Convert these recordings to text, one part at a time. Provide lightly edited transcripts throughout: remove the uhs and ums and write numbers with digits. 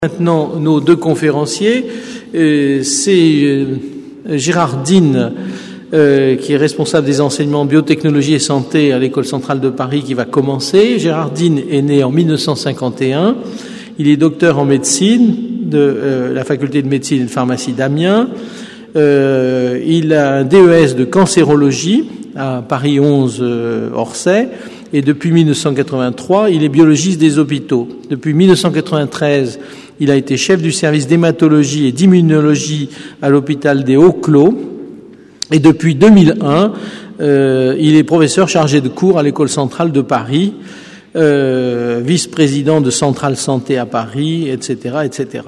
Maintenant, nos deux conférenciers, c'est Gérard Dine, qui est responsable des enseignements biotechnologie et santé à l'École centrale de Paris, qui va commencer. Gérard Dine est né en 1951. Il est docteur en médecine de la faculté de médecine et de pharmacie d'Amiens. Il a un DES de cancérologie à Paris 11 Orsay. Et depuis 1983, il est biologiste des hôpitaux. Depuis 1993, il a été chef du service d'hématologie et d'immunologie à l'hôpital des Hauts-Clos. Et depuis 2001, il est professeur chargé de cours à l'École centrale de Paris, vice-président de Centrale Santé à Paris, etc., etc.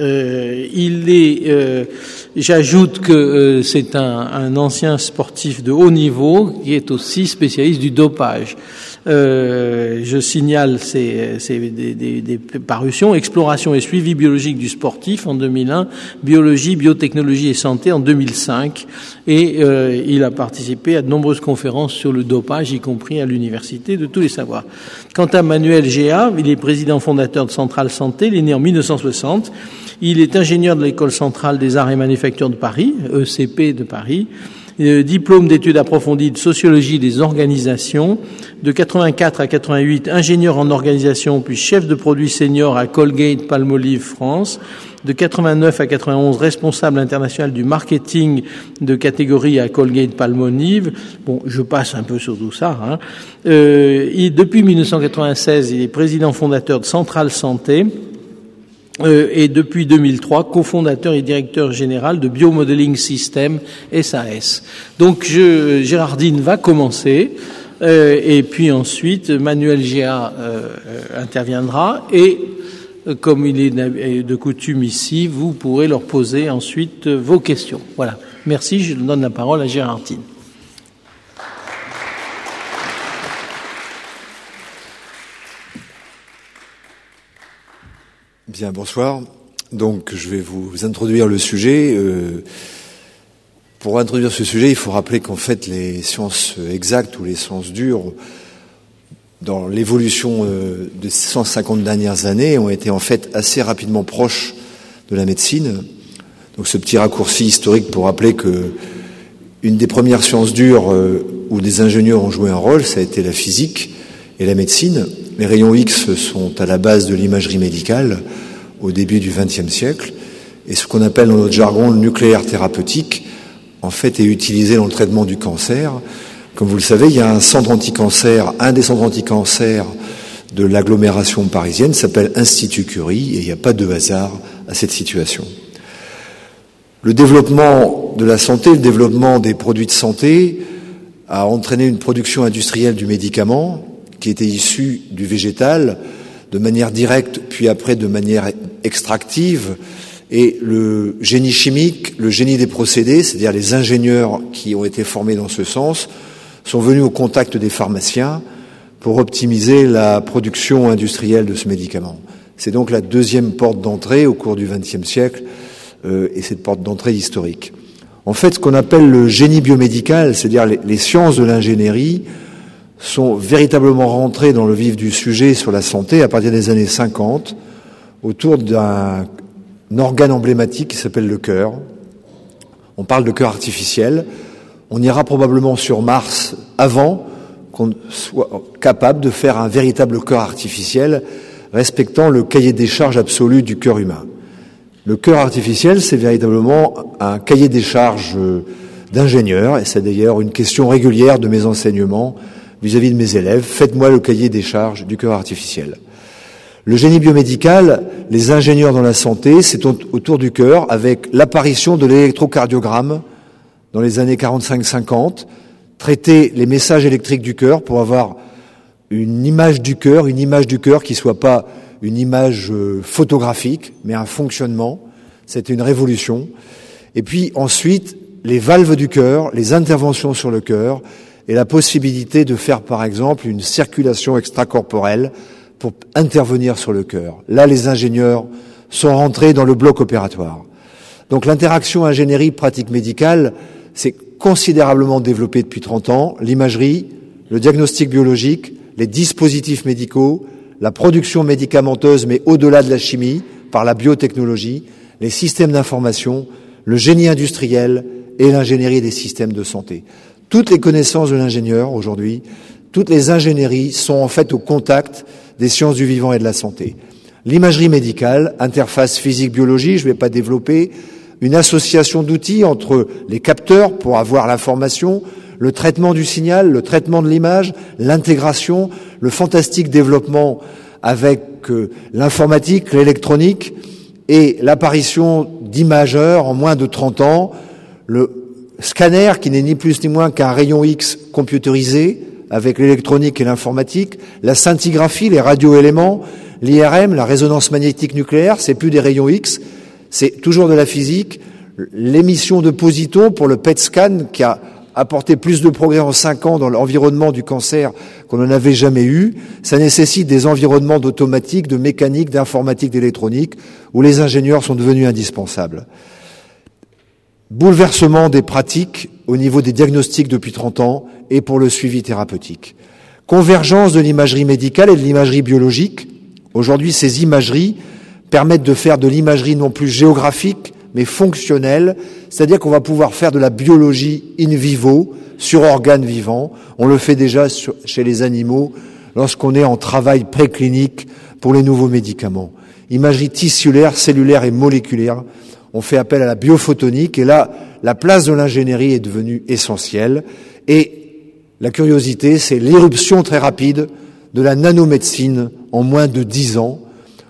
J'ajoute que c'est un ancien sportif de haut niveau qui est aussi spécialiste du dopage. Je signale des parutions: Exploration et suivi biologique du sportif en 2001, Biologie, biotechnologie et santé en 2005, et il a participé à de nombreuses conférences sur le dopage, y compris à l'Université de tous les savoirs. Quant à Manuel Géat, il est président fondateur de Centrale Santé, il est né en 1960, il est ingénieur de l'École centrale des arts et manufactures de Paris, ECP de Paris, diplôme d'études approfondies de sociologie des organisations, de 84 à 88, ingénieur en organisation, puis chef de produit senior à Colgate Palmolive France, de 89 à 91, responsable international du marketing de catégorie à Colgate Palmolive. Bon, je passe un peu sur tout ça. Depuis 1996, il est président fondateur de Centrale Santé. Et depuis 2003, cofondateur et directeur général de Biomodeling System SAS. Donc Gérard Dine va commencer, et puis ensuite Manuel Géat interviendra, et comme il est de coutume ici, vous pourrez leur poser ensuite vos questions. Voilà. Merci, je donne la parole à Gérard Dine. Bien, bonsoir. Donc, je vais vous introduire le sujet. Pour introduire ce sujet, il faut rappeler qu'en fait, les sciences exactes ou les sciences dures, dans l'évolution des 150 dernières années, ont été en fait assez rapidement proches de la médecine. Donc, ce petit raccourci historique pour rappeler que une des premières sciences dures où des ingénieurs ont joué un rôle, ça a été la physique et la médecine. Les rayons X sont à la base de l'imagerie médicale au début du XXe siècle, et ce qu'on appelle dans notre jargon le nucléaire thérapeutique, en fait, est utilisé dans le traitement du cancer. Comme vous le savez, il y a un centre anti-cancer, un des centres anti-cancer de l'agglomération parisienne s'appelle Institut Curie, et il n'y a pas de hasard à cette situation. Le développement de la santé, le développement des produits de santé a entraîné une production industrielle du médicament qui était issue du végétal de manière directe, puis après de manière extractive, et le génie chimique, le génie des procédés, c'est-à-dire les ingénieurs qui ont été formés dans ce sens, sont venus au contact des pharmaciens pour optimiser la production industrielle de ce médicament. C'est donc la deuxième porte d'entrée au cours du XXe siècle, et cette porte d'entrée historique. En fait, ce qu'on appelle le génie biomédical, c'est-à-dire les sciences de l'ingénierie, sont véritablement rentrés dans le vif du sujet sur la santé à partir des années 50, autour d'un organe emblématique qui s'appelle le cœur. On parle de cœur artificiel. On ira probablement sur Mars avant qu'on soit capable de faire un véritable cœur artificiel respectant le cahier des charges absolu du cœur humain. Le cœur artificiel, c'est véritablement un cahier des charges d'ingénieur, et c'est d'ailleurs une question régulière de mes enseignements vis-à-vis de mes élèves: faites-moi le cahier des charges du cœur artificiel. Le génie biomédical, les ingénieurs dans la santé, c'est autour du cœur, avec l'apparition de l'électrocardiogramme dans les années 45-50, traiter les messages électriques du cœur pour avoir une image du cœur qui soit pas une image photographique, mais un fonctionnement. C'était une révolution. Et puis ensuite, les valves du cœur, les interventions sur le cœur, et la possibilité de faire, par exemple, une circulation extracorporelle pour intervenir sur le cœur. Là, les ingénieurs sont rentrés dans le bloc opératoire. Donc l'interaction ingénierie-pratique médicale s'est considérablement développée depuis 30 ans. L'imagerie, le diagnostic biologique, les dispositifs médicaux, la production médicamenteuse, mais au-delà de la chimie, par la biotechnologie, les systèmes d'information, le génie industriel et l'ingénierie des systèmes de santé. Toutes les connaissances de l'ingénieur aujourd'hui, toutes les ingénieries sont en fait au contact des sciences du vivant et de la santé. L'imagerie médicale, interface physique-biologie, je ne vais pas développer, une association d'outils entre les capteurs pour avoir l'information, le traitement du signal, le traitement de l'image, l'intégration, le fantastique développement avec l'informatique, l'électronique et l'apparition d'imageurs en moins de 30 ans, le scanner qui n'est ni plus ni moins qu'un rayon X computerisé avec l'électronique et l'informatique, la scintigraphie, les radioéléments, l'IRM, la résonance magnétique nucléaire, c'est plus des rayons X, c'est toujours de la physique, l'émission de positons pour le PET scan qui a apporté plus de progrès en 5 ans dans l'environnement du cancer qu'on n'en avait jamais eu. Ça nécessite des environnements d'automatique, de mécanique, d'informatique, d'électronique, où les ingénieurs sont devenus indispensables. Bouleversement des pratiques au niveau des diagnostics depuis 30 ans et pour le suivi thérapeutique. Convergence de l'imagerie médicale et de l'imagerie biologique. Aujourd'hui, ces imageries permettent de faire de l'imagerie non plus géographique, mais fonctionnelle, c'est-à-dire qu'on va pouvoir faire de la biologie in vivo, sur organes vivants. On le fait déjà chez les animaux lorsqu'on est en travail préclinique pour les nouveaux médicaments. Imagerie tissulaire, cellulaire et moléculaire. On fait appel à la biophotonique et là, la place de l'ingénierie est devenue essentielle. Et la curiosité, c'est l'éruption très rapide de la nanomédecine en moins de 10 ans,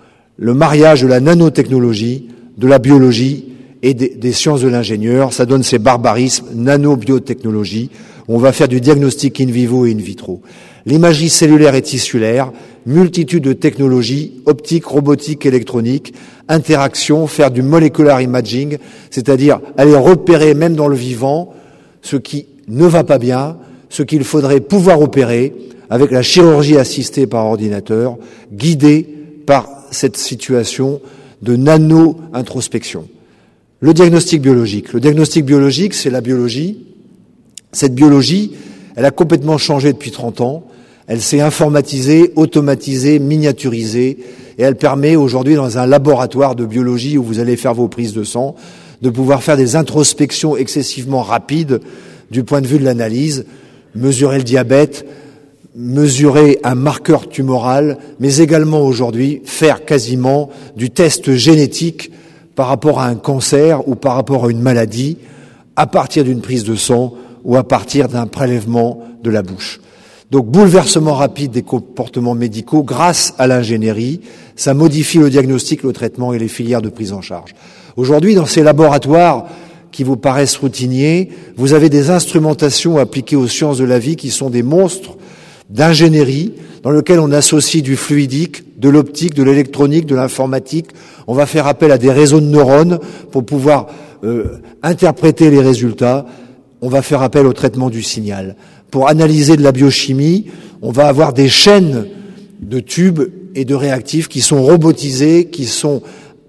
le mariage de la nanotechnologie, de la biologie et des sciences de l'ingénieur, ça donne ces barbarismes, nanobiotechnologie, où on va faire du diagnostic in vivo et in vitro. L'imagerie cellulaire et tissulaire, multitude de technologies, optique, robotique, électronique, interaction, faire du molecular imaging, c'est-à-dire aller repérer même dans le vivant ce qui ne va pas bien, ce qu'il faudrait pouvoir opérer avec la chirurgie assistée par ordinateur, guidée par cette situation de nano-introspection. Le diagnostic biologique. Le diagnostic biologique, c'est la biologie. Cette biologie, elle a complètement changé depuis 30 ans. Elle s'est informatisée, automatisée, miniaturisée, et elle permet aujourd'hui, dans un laboratoire de biologie où vous allez faire vos prises de sang, de pouvoir faire des introspections excessivement rapides du point de vue de l'analyse, mesurer le diabète, mesurer un marqueur tumoral, mais également aujourd'hui faire quasiment du test génétique par rapport à un cancer ou par rapport à une maladie, à partir d'une prise de sang ou à partir d'un prélèvement de la bouche. Donc bouleversement rapide des comportements médicaux grâce à l'ingénierie, ça modifie le diagnostic, le traitement et les filières de prise en charge. Aujourd'hui, dans ces laboratoires qui vous paraissent routiniers, vous avez des instrumentations appliquées aux sciences de la vie qui sont des monstres d'ingénierie dans lequel on associe du fluidique, de l'optique, de l'électronique, de l'informatique. On va faire appel à des réseaux de neurones pour pouvoir interpréter les résultats. On va faire appel au traitement du signal. Pour analyser de la biochimie, on va avoir des chaînes de tubes et de réactifs qui sont robotisés, qui sont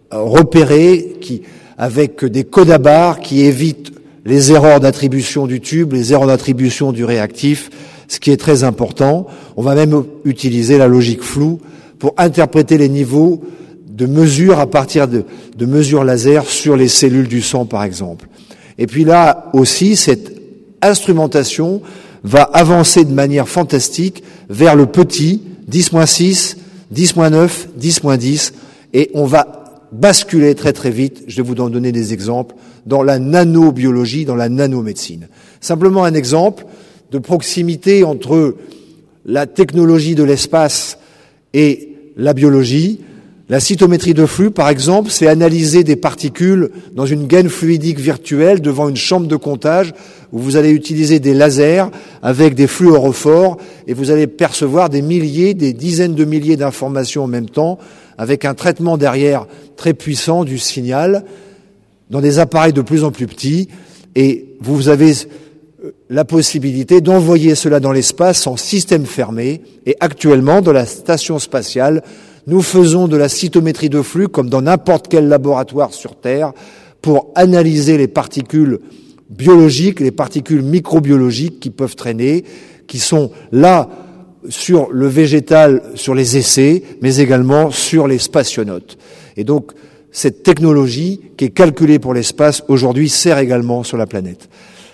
repérés, avec des codes à barres qui évitent les erreurs d'attribution du tube, les erreurs d'attribution du réactif, ce qui est très important. On va même utiliser la logique floue pour interpréter les niveaux de mesure à partir de mesures laser sur les cellules du sang, par exemple. Et puis là aussi, cette instrumentation va avancer de manière fantastique vers le petit 10-6, 10-9, 10-10, et on va basculer très très vite, je vais vous en donner des exemples, dans la nanobiologie, dans la nanomédecine. Simplement un exemple de proximité entre la technologie de l'espace et la biologie. La cytométrie de flux, par exemple, c'est analyser des particules dans une gaine fluidique virtuelle devant une chambre de comptage où vous allez utiliser des lasers avec des fluorophores et vous allez percevoir des milliers, des dizaines de milliers d'informations en même temps avec un traitement derrière très puissant du signal dans des appareils de plus en plus petits et vous avez la possibilité d'envoyer cela dans l'espace en système fermé. Et actuellement, dans la station spatiale, nous faisons de la cytométrie de flux comme dans n'importe quel laboratoire sur Terre pour analyser les particules biologiques, les particules microbiologiques qui peuvent traîner, qui sont là sur le végétal, sur les essais, mais également sur les spationautes. Et donc, cette technologie qui est calculée pour l'espace, aujourd'hui, sert également sur la planète.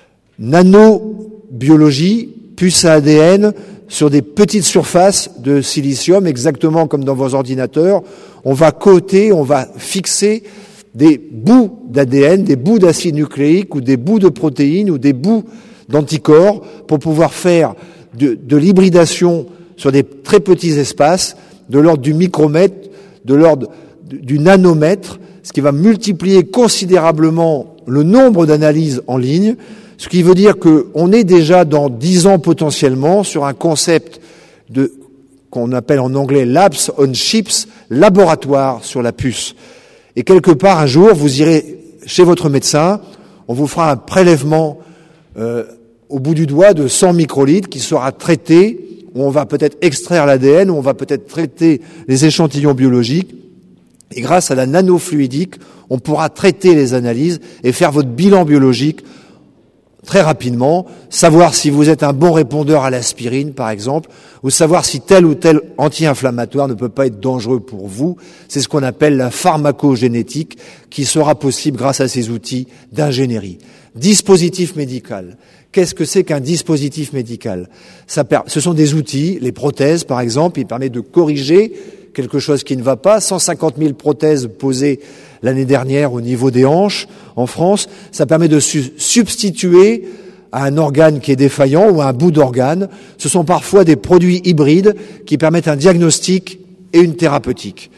Nanobiologie, puce à ADN, sur des petites surfaces de silicium, exactement comme dans vos ordinateurs. On va coter, on va fixer des bouts d'ADN, des bouts d'acide nucléique ou des bouts de protéines ou des bouts d'anticorps pour pouvoir faire de l'hybridation sur des très petits espaces de l'ordre du micromètre, de l'ordre du nanomètre, ce qui va multiplier considérablement le nombre d'analyses en ligne, ce qui veut dire qu'on est déjà dans 10 ans potentiellement sur un concept qu'on appelle en anglais labs on chips, laboratoire sur la puce. Et quelque part, un jour, vous irez chez votre médecin, on vous fera un prélèvement au bout du doigt de 100 microlitres qui sera traité, où on va peut-être extraire l'ADN, où on va peut-être traiter les échantillons biologiques. Et grâce à la nanofluidique, on pourra traiter les analyses et faire votre bilan biologique très rapidement, savoir si vous êtes un bon répondeur à l'aspirine, par exemple, ou savoir si tel ou tel anti-inflammatoire ne peut pas être dangereux pour vous. C'est ce qu'on appelle la pharmacogénétique, qui sera possible grâce à ces outils d'ingénierie. Dispositif médical. Qu'est-ce que c'est qu'un dispositif médical? Ce sont des outils, les prothèses, par exemple, ils permettent de corriger quelque chose qui ne va pas. 150 000 prothèses posées l'année dernière au niveau des hanches en France. Ça permet de substituer à un organe qui est défaillant ou à un bout d'organe. Ce sont parfois des produits hybrides qui permettent un diagnostic et une thérapeutique.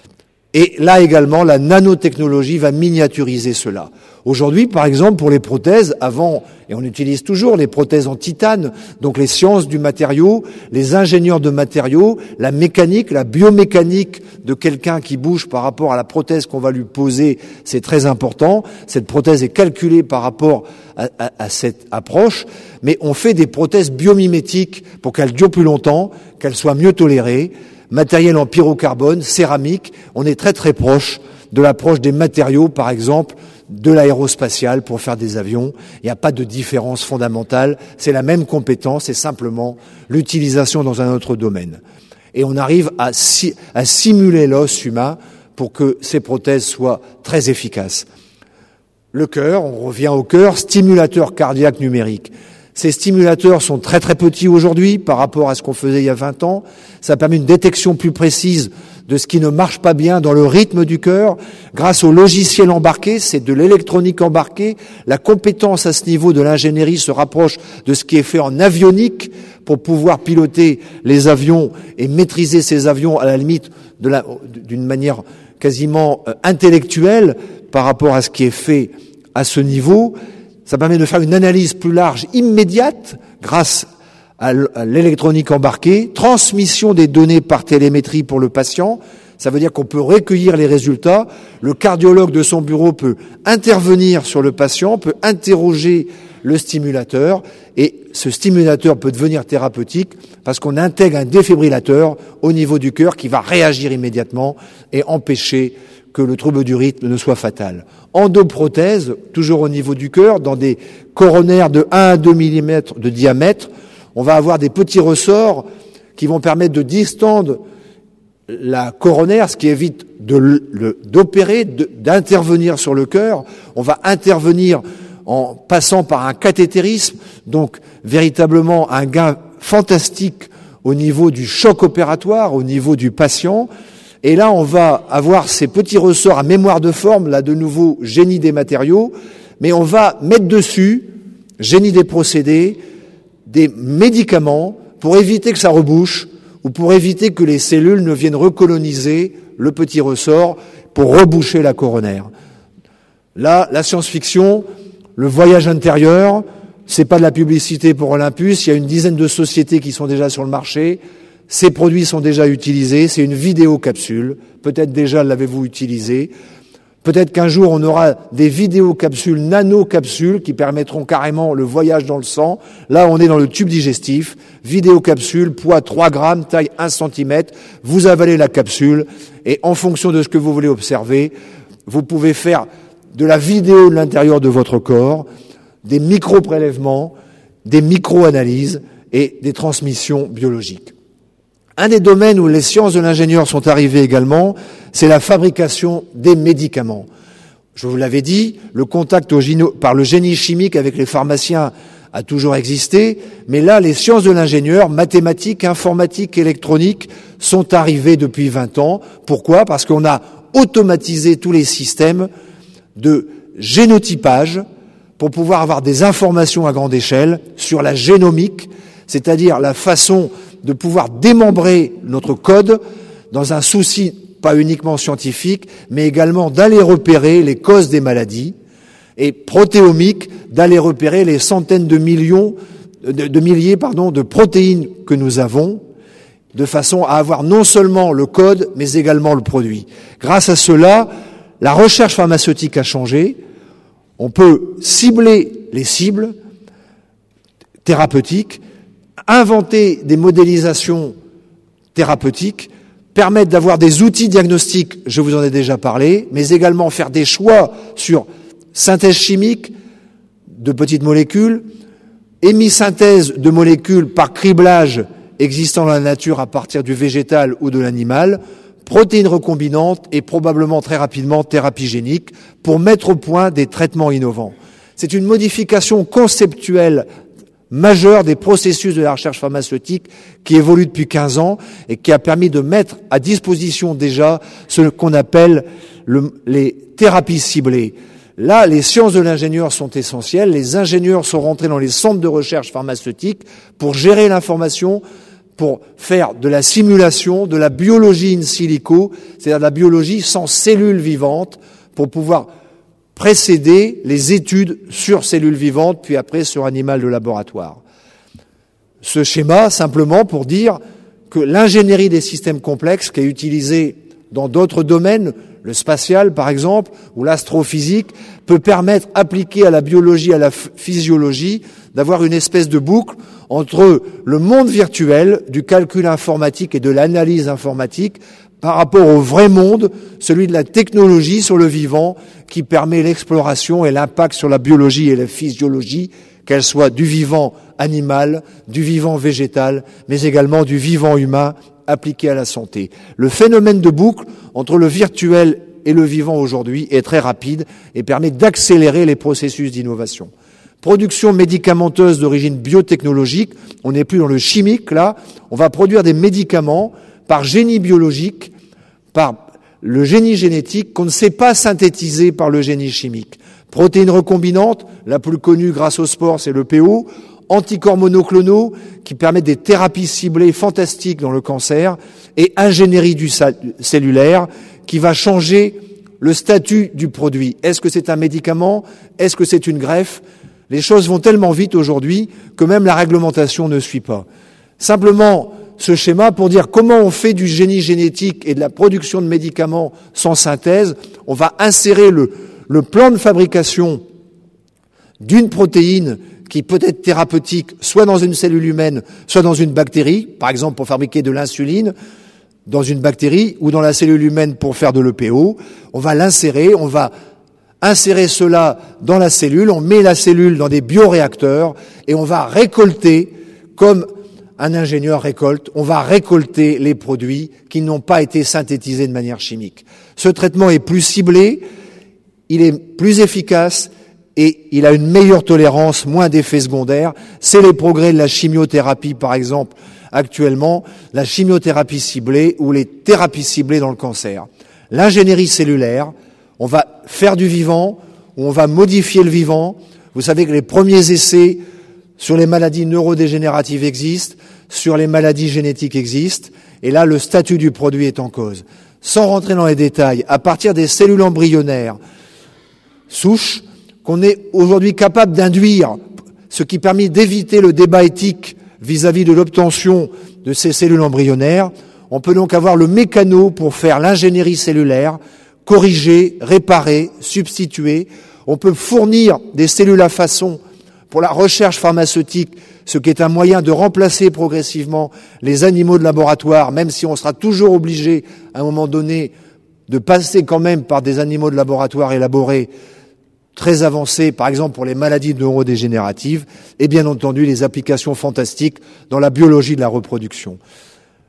Et là également, la nanotechnologie va miniaturiser cela. Aujourd'hui, par exemple, pour les prothèses, avant, et on utilise toujours les prothèses en titane, donc les sciences du matériau, les ingénieurs de matériaux, la mécanique, la biomécanique de quelqu'un qui bouge par rapport à la prothèse qu'on va lui poser, c'est très important. Cette prothèse est calculée par rapport à cette approche, mais on fait des prothèses biomimétiques pour qu'elles durent plus longtemps, qu'elles soient mieux tolérées. Matériel en pyrocarbone, céramique, on est très très proche de l'approche des matériaux, par exemple, de l'aérospatial pour faire des avions. Il n'y a pas de différence fondamentale, c'est la même compétence, c'est simplement l'utilisation dans un autre domaine. Et on arrive à simuler l'os humain pour que ces prothèses soient très efficaces. Le cœur, on revient au cœur, stimulateur cardiaque numérique. Ces stimulateurs sont très très petits aujourd'hui par rapport à ce qu'on faisait il y a 20 ans. Ça permet une détection plus précise de ce qui ne marche pas bien dans le rythme du cœur. Grâce au logiciel embarqué, c'est de l'électronique embarquée. La compétence à ce niveau de l'ingénierie se rapproche de ce qui est fait en avionique pour pouvoir piloter les avions et maîtriser ces avions à la limite d'une manière quasiment intellectuelle par rapport à ce qui est fait à ce niveau. Ça permet de faire une analyse plus large, immédiate, grâce à l'électronique embarquée, transmission des données par télémétrie pour le patient. Ça veut dire qu'on peut recueillir les résultats. Le cardiologue de son bureau peut intervenir sur le patient, peut interroger le stimulateur, et ce stimulateur peut devenir thérapeutique parce qu'on intègre un défibrillateur au niveau du cœur qui va réagir immédiatement et empêcher que le trouble du rythme ne soit fatal. Endoprothèse, toujours au niveau du cœur, dans des coronaires de 1 à 2 mm de diamètre, on va avoir des petits ressorts qui vont permettre de distendre la coronaire, ce qui évite d'opérer, d'intervenir sur le cœur. On va intervenir en passant par un cathétérisme, donc véritablement un gain fantastique au niveau du choc opératoire, au niveau du patient. Et là, on va avoir ces petits ressorts à mémoire de forme, là de nouveau, génie des matériaux, mais on va mettre dessus, génie des procédés, des médicaments pour éviter que ça rebouche ou pour éviter que les cellules ne viennent recoloniser le petit ressort pour reboucher la coronaire. Là, la science-fiction, le voyage intérieur, c'est pas de la publicité pour Olympus, il y a une dizaine de sociétés qui sont déjà sur le marché. Ces produits sont déjà utilisés, c'est une vidéocapsule, peut-être déjà l'avez-vous utilisé, peut-être qu'un jour on aura des vidéocapsules, nanocapsules qui permettront carrément le voyage dans le sang. Là on est dans le tube digestif, vidéocapsule, poids 3 grammes, taille 1 cm, vous avalez la capsule et en fonction de ce que vous voulez observer, vous pouvez faire de la vidéo de l'intérieur de votre corps, des micro-prélèvements, des micro-analyses et des transmissions biologiques. Un des domaines où les sciences de l'ingénieur sont arrivées également, c'est la fabrication des médicaments. Je vous l'avais dit, le contact par le génie chimique avec les pharmaciens a toujours existé, mais là, les sciences de l'ingénieur, mathématiques, informatique, électronique, sont arrivées depuis 20 ans. Pourquoi ? Parce qu'on a automatisé tous les systèmes de génotypage pour pouvoir avoir des informations à grande échelle sur la génomique, c'est-à-dire la façon de pouvoir démembrer notre code dans un souci pas uniquement scientifique, mais également d'aller repérer les causes des maladies, et protéomique, d'aller repérer les centaines de milliers de protéines que nous avons, de façon à avoir non seulement le code, mais également le produit. Grâce à cela, la recherche pharmaceutique a changé. On peut cibler les cibles thérapeutiques, inventer des modélisations thérapeutiques, permettre d'avoir des outils diagnostiques, je vous en ai déjà parlé, mais également faire des choix sur synthèse chimique de petites molécules, hémisynthèse de molécules par criblage existant dans la nature à partir du végétal ou de l'animal, protéines recombinantes et probablement très rapidement thérapie génique pour mettre au point des traitements innovants. C'est une modification conceptuelle majeure des processus de la recherche pharmaceutique qui évolue depuis 15 ans et qui a permis de mettre à disposition déjà ce qu'on appelle les thérapies ciblées. Là, les sciences de l'ingénieur sont essentielles. Les ingénieurs sont rentrés dans les centres de recherche pharmaceutique pour gérer l'information, pour faire de la simulation, de la biologie in silico, c'est-à-dire de la biologie sans cellules vivantes, pour pouvoir précéder les études sur cellules vivantes, puis après sur animal de laboratoire. Ce schéma, simplement pour dire que l'ingénierie des systèmes complexes, qui est utilisée dans d'autres domaines, le spatial par exemple, ou l'astrophysique, peut permettre, appliquée à la biologie, à la physiologie, d'avoir une espèce de boucle entre le monde virtuel du calcul informatique et de l'analyse informatique par rapport au vrai monde, celui de la technologie sur le vivant, qui permet l'exploration et l'impact sur la biologie et la physiologie, qu'elle soit du vivant animal, du vivant végétal, mais également du vivant humain appliqué à la santé. Le phénomène de boucle entre le virtuel et le vivant aujourd'hui est très rapide et permet d'accélérer les processus d'innovation. Production médicamenteuse d'origine biotechnologique, on n'est plus dans le chimique là, on va produire des médicaments par génie biologique, par le génie génétique qu'on ne sait pas synthétiser par le génie chimique. Protéines recombinantes, la plus connue grâce au sport, c'est le PO, anticorps monoclonaux qui permettent des thérapies ciblées fantastiques dans le cancer, et ingénierie du cellulaire qui va changer le statut du produit. Est-ce que c'est un médicament? Est-ce que c'est une greffe? Les choses vont tellement vite aujourd'hui que même la réglementation ne suit pas. Simplement, ce schéma pour dire comment on fait du génie génétique et de la production de médicaments sans synthèse, on va insérer le plan de fabrication d'une protéine qui peut être thérapeutique, soit dans une cellule humaine, soit dans une bactérie, par exemple pour fabriquer de l'insuline, dans une bactérie, ou dans la cellule humaine pour faire de l'EPO. On va l'insérer, on va insérer cela dans la cellule, on met la cellule dans des bioréacteurs, et on va récolter, comme un ingénieur récolte, on va récolter les produits qui n'ont pas été synthétisés de manière chimique. Ce traitement est plus ciblé, il est plus efficace, et il a une meilleure tolérance, moins d'effets secondaires. C'est les progrès de la chimiothérapie, par exemple, actuellement, la chimiothérapie ciblée ou les thérapies ciblées dans le cancer. L'ingénierie cellulaire, on va faire du vivant, ou on va modifier le vivant. Vous savez que les premiers essais sur les maladies neurodégénératives existent, sur les maladies génétiques existent, et là, le statut du produit est en cause. Sans rentrer dans les détails, à partir des cellules embryonnaires, souches, qu'on est aujourd'hui capable d'induire, ce qui permet d'éviter le débat éthique vis-à-vis de l'obtention de ces cellules embryonnaires. On peut donc avoir le mécano pour faire l'ingénierie cellulaire, corriger, réparer, substituer. On peut fournir des cellules à façon pour la recherche pharmaceutique, ce qui est un moyen de remplacer progressivement les animaux de laboratoire, même si on sera toujours obligé, à un moment donné, de passer quand même par des animaux de laboratoire élaborés très avancées, par exemple pour les maladies neurodégénératives, et bien entendu les applications fantastiques dans la biologie de la reproduction.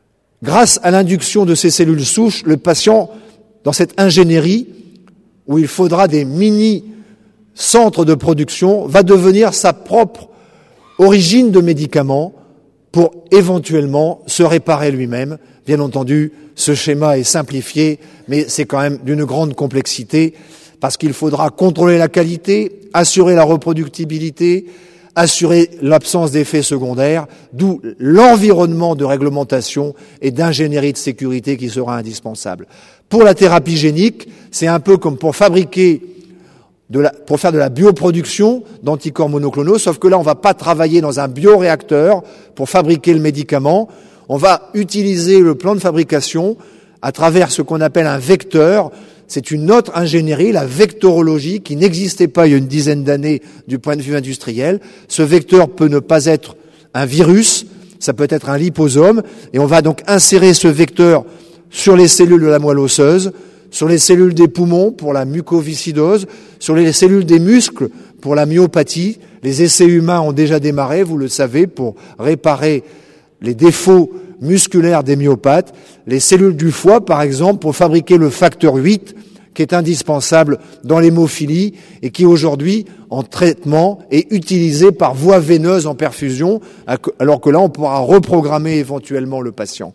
grâce à l'induction de ces cellules souches, le patient, dans cette ingénierie, où il faudra des mini-centres de production, va devenir sa propre origine de médicaments pour éventuellement se réparer lui-même. Bien entendu, ce schéma est simplifié, mais c'est quand même d'une grande complexité, parce qu'il faudra contrôler la qualité, assurer la reproductibilité, assurer l'absence d'effets secondaires, d'où l'environnement de réglementation et d'ingénierie de sécurité qui sera indispensable. Pour la thérapie génique, c'est un peu comme pour faire de la bioproduction d'anticorps monoclonaux, sauf que là, on ne va pas travailler dans un bioréacteur pour fabriquer le médicament. On va utiliser le plan de fabrication à travers ce qu'on appelle un vecteur. C'est une autre ingénierie, la vectorologie, qui n'existait pas il y a une dizaine d'années du point de vue industriel. Ce vecteur peut ne pas être un virus, ça peut être un liposome, et on va donc insérer ce vecteur sur les cellules de la moelle osseuse, sur les cellules des poumons pour la mucoviscidose, sur les cellules des muscles pour la myopathie. Les essais humains ont déjà démarré, vous le savez, pour réparer les défauts musculaires des myopathes, les cellules du foie, par exemple, pour fabriquer le facteur 8, qui est indispensable dans l'hémophilie et qui, aujourd'hui, en traitement, est utilisé par voie veineuse en perfusion, alors que là, on pourra reprogrammer éventuellement le patient.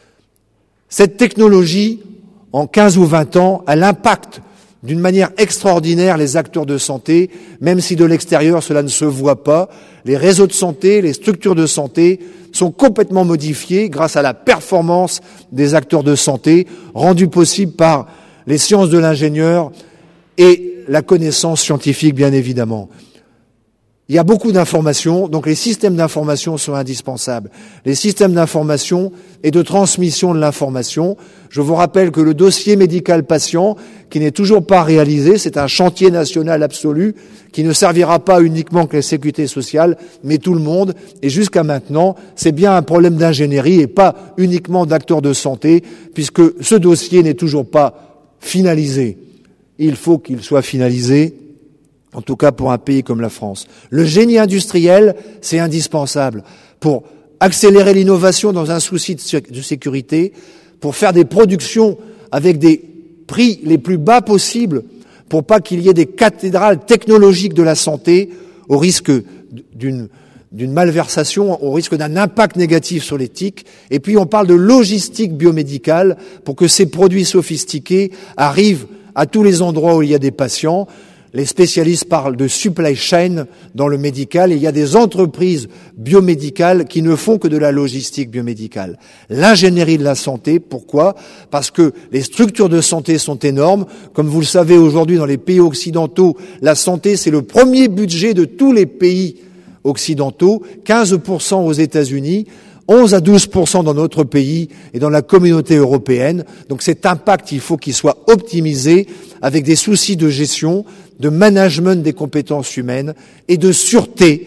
Cette technologie, en 15 ou 20 ans, elle impacte d'une manière extraordinaire les acteurs de santé, même si de l'extérieur cela ne se voit pas. Les réseaux de santé, les structures de santé sont complètement modifiés grâce à la performance des acteurs de santé, rendue possible par les sciences de l'ingénieur et la connaissance scientifique, bien évidemment. Il y a beaucoup d'informations, donc les systèmes d'information sont indispensables. Les systèmes d'information et de transmission de l'information. Je vous rappelle que le dossier médical patient, qui n'est toujours pas réalisé, c'est un chantier national absolu qui ne servira pas uniquement que la sécurité sociale, mais tout le monde. Et jusqu'à maintenant, c'est bien un problème d'ingénierie et pas uniquement d'acteurs de santé, puisque ce dossier n'est toujours pas finalisé. Il faut qu'il soit finalisé, en tout cas pour un pays comme la France. Le génie industriel, c'est indispensable pour accélérer l'innovation dans un souci de sécurité, pour faire des productions avec des prix les plus bas possibles, pour pas qu'il y ait des cathédrales technologiques de la santé au risque d'une malversation, au risque d'un impact négatif sur l'éthique. Et puis on parle de logistique biomédicale pour que ces produits sophistiqués arrivent à tous les endroits où il y a des patients. Les spécialistes parlent de supply chain dans le médical. Il y a des entreprises biomédicales qui ne font que de la logistique biomédicale. L'ingénierie de la santé, pourquoi ? Parce que les structures de santé sont énormes. Comme vous le savez aujourd'hui dans les pays occidentaux, la santé c'est le premier budget de tous les pays occidentaux, 15% aux États-Unis, 11 à 12% dans notre pays et dans la communauté européenne. Donc cet impact, il faut qu'il soit optimisé avec des soucis de gestion, de management des compétences humaines et de sûreté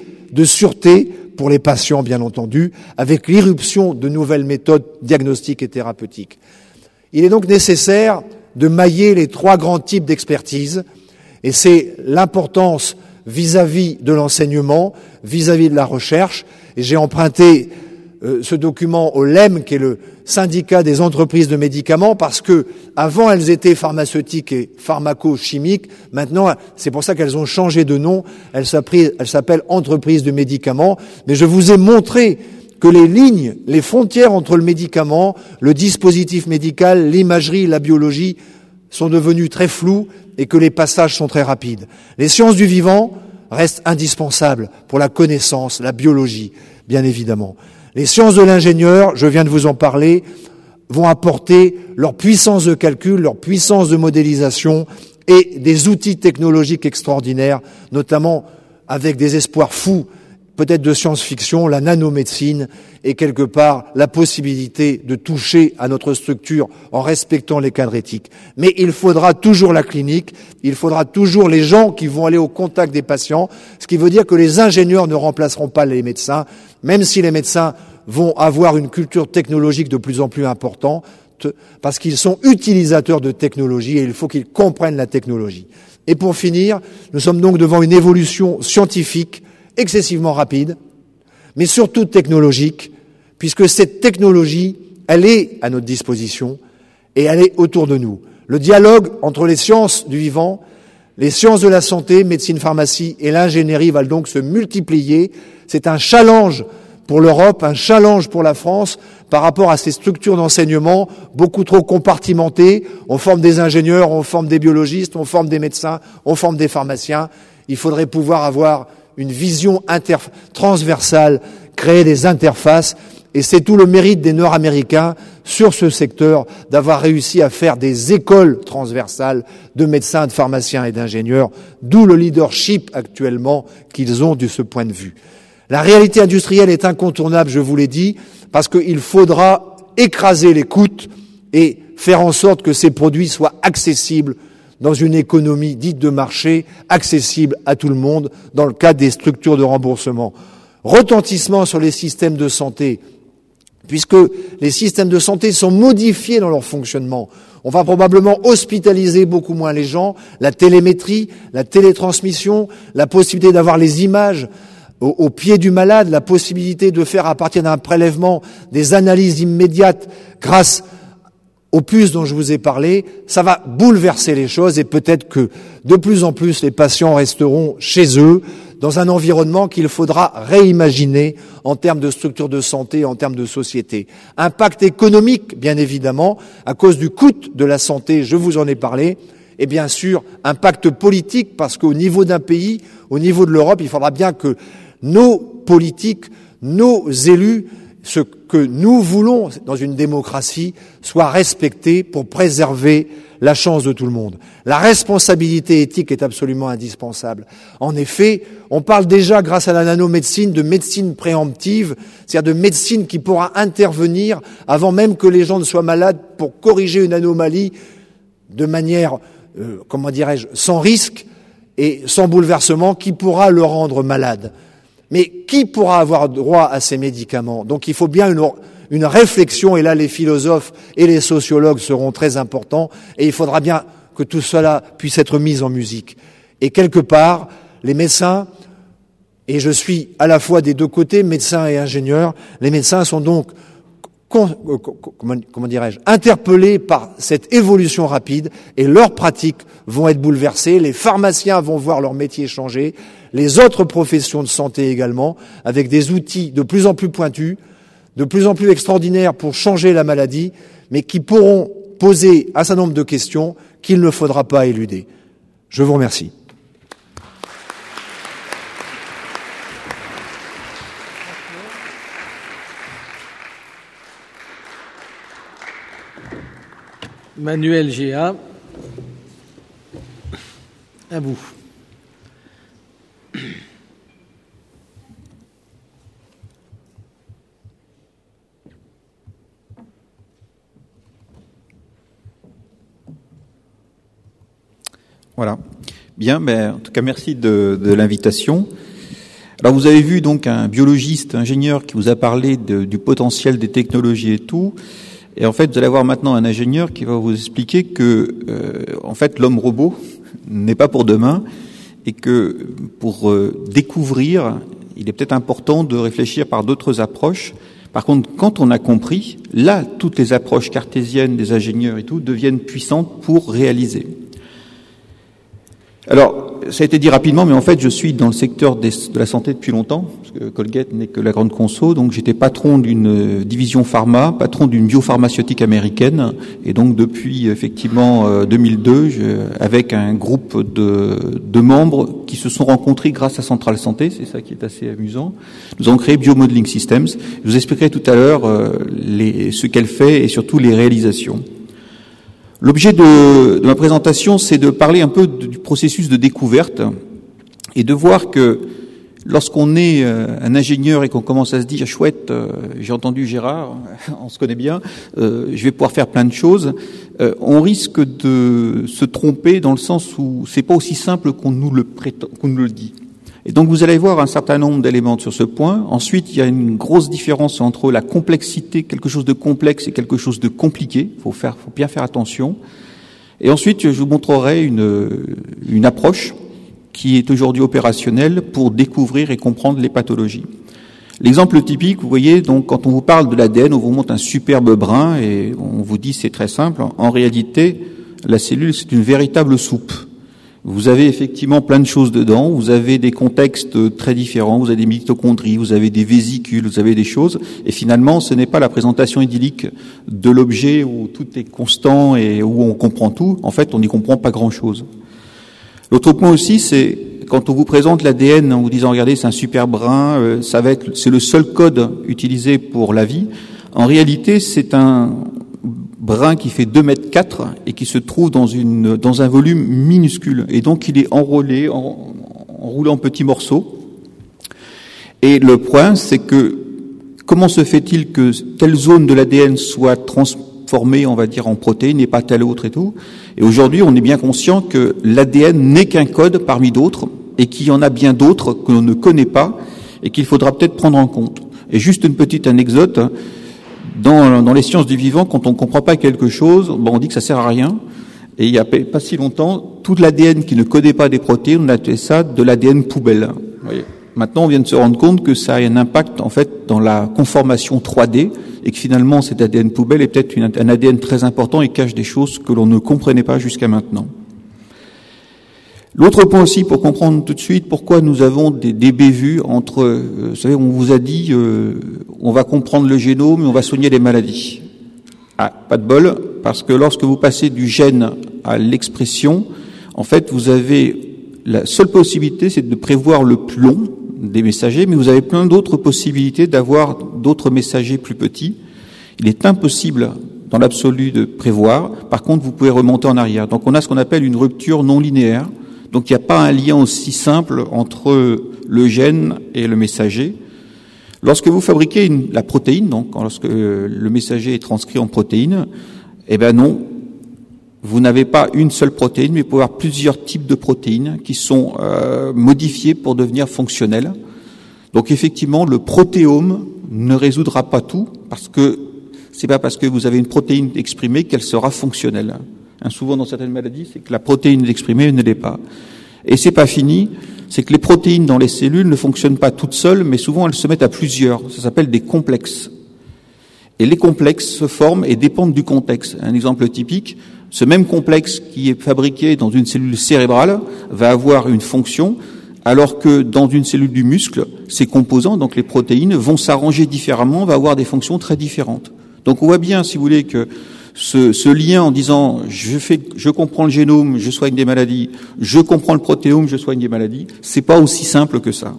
pour les patients, bien entendu, avec l'irruption de nouvelles méthodes diagnostiques et thérapeutiques. Il est donc nécessaire de mailler les trois grands types d'expertise, et c'est l'importance vis-à-vis de l'enseignement, vis-à-vis de la recherche, et j'ai emprunté ce document au LEM, qui est le syndicat des entreprises de médicaments, parce que avant elles étaient pharmaceutiques et pharmaco-chimiques. Maintenant, c'est pour ça qu'elles ont changé de nom. Elles s'appellent entreprises de médicaments. Mais je vous ai montré que les lignes, les frontières entre le médicament, le dispositif médical, l'imagerie, la biologie sont devenues très floues et que les passages sont très rapides. Les sciences du vivant restent indispensables pour la connaissance, la biologie, bien évidemment. Les sciences de l'ingénieur, je viens de vous en parler, vont apporter leur puissance de calcul, leur puissance de modélisation et des outils technologiques extraordinaires, notamment avec des espoirs fous, peut-être de science-fiction, la nanomédecine et quelque part la possibilité de toucher à notre structure en respectant les cadres éthiques. Mais il faudra toujours la clinique, il faudra toujours les gens qui vont aller au contact des patients, ce qui veut dire que les ingénieurs ne remplaceront pas les médecins, même si les médecins vont avoir une culture technologique de plus en plus importante, parce qu'ils sont utilisateurs de technologie et il faut qu'ils comprennent la technologie. Et pour finir, nous sommes donc devant une évolution scientifique excessivement rapide, mais surtout technologique, puisque cette technologie elle est à notre disposition et elle est autour de nous. Le dialogue entre les sciences du vivant, les sciences de la santé, médecine, pharmacie et l'ingénierie va donc se multiplier. C'est un challenge pour l'Europe, un challenge pour la France par rapport à ces structures d'enseignement beaucoup trop compartimentées. On forme des ingénieurs, on forme des biologistes, on forme des médecins, on forme des pharmaciens. Il faudrait pouvoir avoir une vision transversale, créer des interfaces. Et c'est tout le mérite des Nord-Américains sur ce secteur d'avoir réussi à faire des écoles transversales de médecins, de pharmaciens et d'ingénieurs, d'où le leadership actuellement qu'ils ont de ce point de vue. La réalité industrielle est incontournable, je vous l'ai dit, parce qu'il faudra écraser les coûts et faire en sorte que ces produits soient accessibles dans une économie dite de marché, accessible à tout le monde dans le cadre des structures de remboursement. Retentissement sur les systèmes de santé, puisque les systèmes de santé sont modifiés dans leur fonctionnement. On va probablement hospitaliser beaucoup moins les gens, la télémétrie, la télétransmission, la possibilité d'avoir les images au pied du malade, la possibilité de faire à partir d'un prélèvement des analyses immédiates grâce aux puces dont je vous ai parlé, ça va bouleverser les choses et peut-être que de plus en plus les patients resteront chez eux dans un environnement qu'il faudra réimaginer en termes de structure de santé, en termes de société. Impact économique, bien évidemment, à cause du coût de la santé, je vous en ai parlé, et bien sûr, impact politique, parce qu'au niveau d'un pays, au niveau de l'Europe, il faudra bien que nos politiques, nos élus, ce que nous voulons dans une démocratie, soit respecté pour préserver la chance de tout le monde. La responsabilité éthique est absolument indispensable. En effet, on parle déjà, grâce à la nanomédecine, de médecine préemptive, c'est-à-dire de médecine qui pourra intervenir avant même que les gens ne soient malades pour corriger une anomalie de manière, sans risque et sans bouleversement, qui pourra le rendre malade. Mais qui pourra avoir droit à ces médicaments? Donc il faut bien une réflexion, et là les philosophes et les sociologues seront très importants, et il faudra bien que tout cela puisse être mis en musique. Et quelque part, les médecins, et je suis à la fois des deux côtés, médecins et ingénieurs, les médecins sont donc interpellés par cette évolution rapide, et leurs pratiques vont être bouleversées, les pharmaciens vont voir leur métier changer, les autres professions de santé également, avec des outils de plus en plus pointus, de plus en plus extraordinaires pour changer la maladie, mais qui pourront poser un certain nombre de questions qu'il ne faudra pas éluder. Je vous remercie. Manuel Géa, à vous. Voilà. Bien, en tout cas, merci de l'invitation. Alors, vous avez vu donc un biologiste, ingénieur qui vous a parlé du potentiel des technologies et tout. Et en fait, vous allez avoir maintenant un ingénieur qui va vous expliquer que, en fait, l'homme-robot n'est pas pour demain et que pour découvrir, il est peut-être important de réfléchir par d'autres approches. Par contre, quand on a compris, là, toutes les approches cartésiennes des ingénieurs et tout deviennent puissantes pour réaliser. Alors, ça a été dit rapidement, mais en fait, je suis dans le secteur de la santé depuis longtemps, parce que Colgate n'est que la grande conso, donc j'étais patron d'une division pharma, patron d'une biopharmaceutique américaine, et donc depuis effectivement 2002, avec un groupe de membres qui se sont rencontrés grâce à Centrale Santé, c'est ça qui est assez amusant. Nous avons créé Biomodeling Systems. Je vous expliquerai tout à l'heure ce qu'elle fait et surtout les réalisations. L'objet de ma présentation, c'est de parler un peu du processus de découverte et de voir que lorsqu'on est un ingénieur et qu'on commence à se dire « chouette, j'ai entendu Gérard, on se connaît bien, je vais pouvoir faire plein de choses », on risque de se tromper dans le sens où c'est pas aussi simple qu'on nous le dit. Et donc vous allez voir un certain nombre d'éléments sur ce point. Ensuite, il y a une grosse différence entre la complexité, quelque chose de complexe et quelque chose de compliqué. Faut bien faire attention. Et ensuite, je vous montrerai une approche qui est aujourd'hui opérationnelle pour découvrir et comprendre les pathologies. L'exemple typique, vous voyez, donc quand on vous parle de l'ADN, on vous montre un superbe brin et on vous dit c'est très simple. En réalité, la cellule, c'est une véritable soupe. Vous avez effectivement plein de choses dedans, vous avez des contextes très différents, vous avez des mitochondries, vous avez des vésicules, vous avez des choses, et finalement, ce n'est pas la présentation idyllique de l'objet où tout est constant et où on comprend tout. En fait, on n'y comprend pas grand-chose. L'autre point aussi, c'est quand on vous présente l'ADN en vous disant, regardez, c'est un super brin, c'est le seul code utilisé pour la vie. En réalité, c'est un brin qui fait 2,4 mètres et qui se trouve dans un volume minuscule. Et donc, il est enroulé en petits morceaux. Et le point, c'est que comment se fait-il que telle zone de l'ADN soit transformée, on va dire, en protéines et pas telle autre et tout? Et aujourd'hui, on est bien conscient que l'ADN n'est qu'un code parmi d'autres et qu'il y en a bien d'autres que l'on ne connaît pas et qu'il faudra peut-être prendre en compte. Et juste une petite anecdote. Dans les sciences du vivant, quand on ne comprend pas quelque chose, on dit que ça sert à rien. Et il y a pas si longtemps, tout l'ADN qui ne codait pas des protéines, on a appelé ça de l'ADN poubelle. Vous voyez. Maintenant, on vient de se rendre compte que ça a un impact, en fait, dans la conformation 3D, et que finalement, cet ADN poubelle est peut-être un ADN très important et cache des choses que l'on ne comprenait pas jusqu'à maintenant. L'autre point aussi, pour comprendre tout de suite pourquoi nous avons des bévues entre, vous savez, on vous a dit, on va comprendre le génome et on va soigner les maladies. Ah, pas de bol, parce que lorsque vous passez du gène à l'expression, en fait, vous avez la seule possibilité, c'est de prévoir le plus long des messagers, mais vous avez plein d'autres possibilités d'avoir d'autres messagers plus petits. Il est impossible, dans l'absolu, de prévoir. Par contre, vous pouvez remonter en arrière. Donc, on a ce qu'on appelle une rupture non linéaire. Donc, il n'y a pas un lien aussi simple entre le gène et le messager. Lorsque vous fabriquez la protéine, donc lorsque le messager est transcrit en protéine, eh ben non, vous n'avez pas une seule protéine, mais vous pouvez avoir plusieurs types de protéines qui sont modifiées pour devenir fonctionnelles. Donc, effectivement, le protéome ne résoudra pas tout, parce que c'est pas parce que vous avez une protéine exprimée qu'elle sera fonctionnelle. Souvent dans certaines maladies, c'est que la protéine exprimée ne l'est pas. Et c'est pas fini, c'est que les protéines dans les cellules ne fonctionnent pas toutes seules, mais souvent elles se mettent à plusieurs. Ça s'appelle des complexes. Et les complexes se forment et dépendent du contexte. Un exemple typique, ce même complexe qui est fabriqué dans une cellule cérébrale va avoir une fonction, alors que dans une cellule du muscle, ses composants, donc les protéines, vont s'arranger différemment, va avoir des fonctions très différentes. Donc on voit bien, si vous voulez, que ce lien en disant je comprends le génome, je soigne des maladies, je comprends le protéome, je soigne des maladies, c'est pas aussi simple que ça.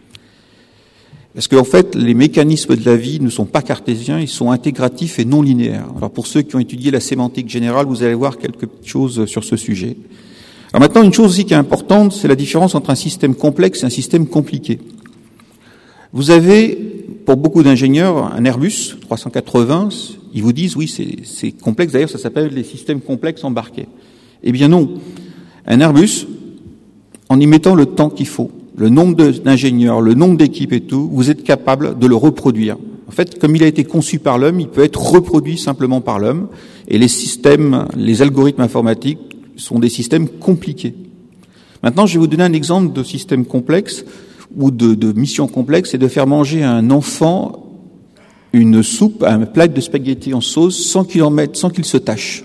Parce qu'en fait, les mécanismes de la vie ne sont pas cartésiens, ils sont intégratifs et non linéaires. Alors pour ceux qui ont étudié la sémantique générale, vous allez voir quelque chose sur ce sujet. Alors maintenant, une chose aussi qui est importante, c'est la différence entre un système complexe et un système compliqué. Vous avez, pour beaucoup d'ingénieurs, un Airbus 380, ils vous disent, oui, c'est complexe, d'ailleurs ça s'appelle les systèmes complexes embarqués. Eh bien non, un Airbus, en y mettant le temps qu'il faut, le nombre d'ingénieurs, le nombre d'équipes et tout, vous êtes capable de le reproduire. En fait, comme il a été conçu par l'homme, il peut être reproduit simplement par l'homme, et les systèmes, les algorithmes informatiques sont des systèmes compliqués. Maintenant, je vais vous donner un exemple de système complexe, ou de mission complexe, c'est de faire manger à un enfant une soupe, un plat de spaghettis en sauce, sans qu'il se tâche.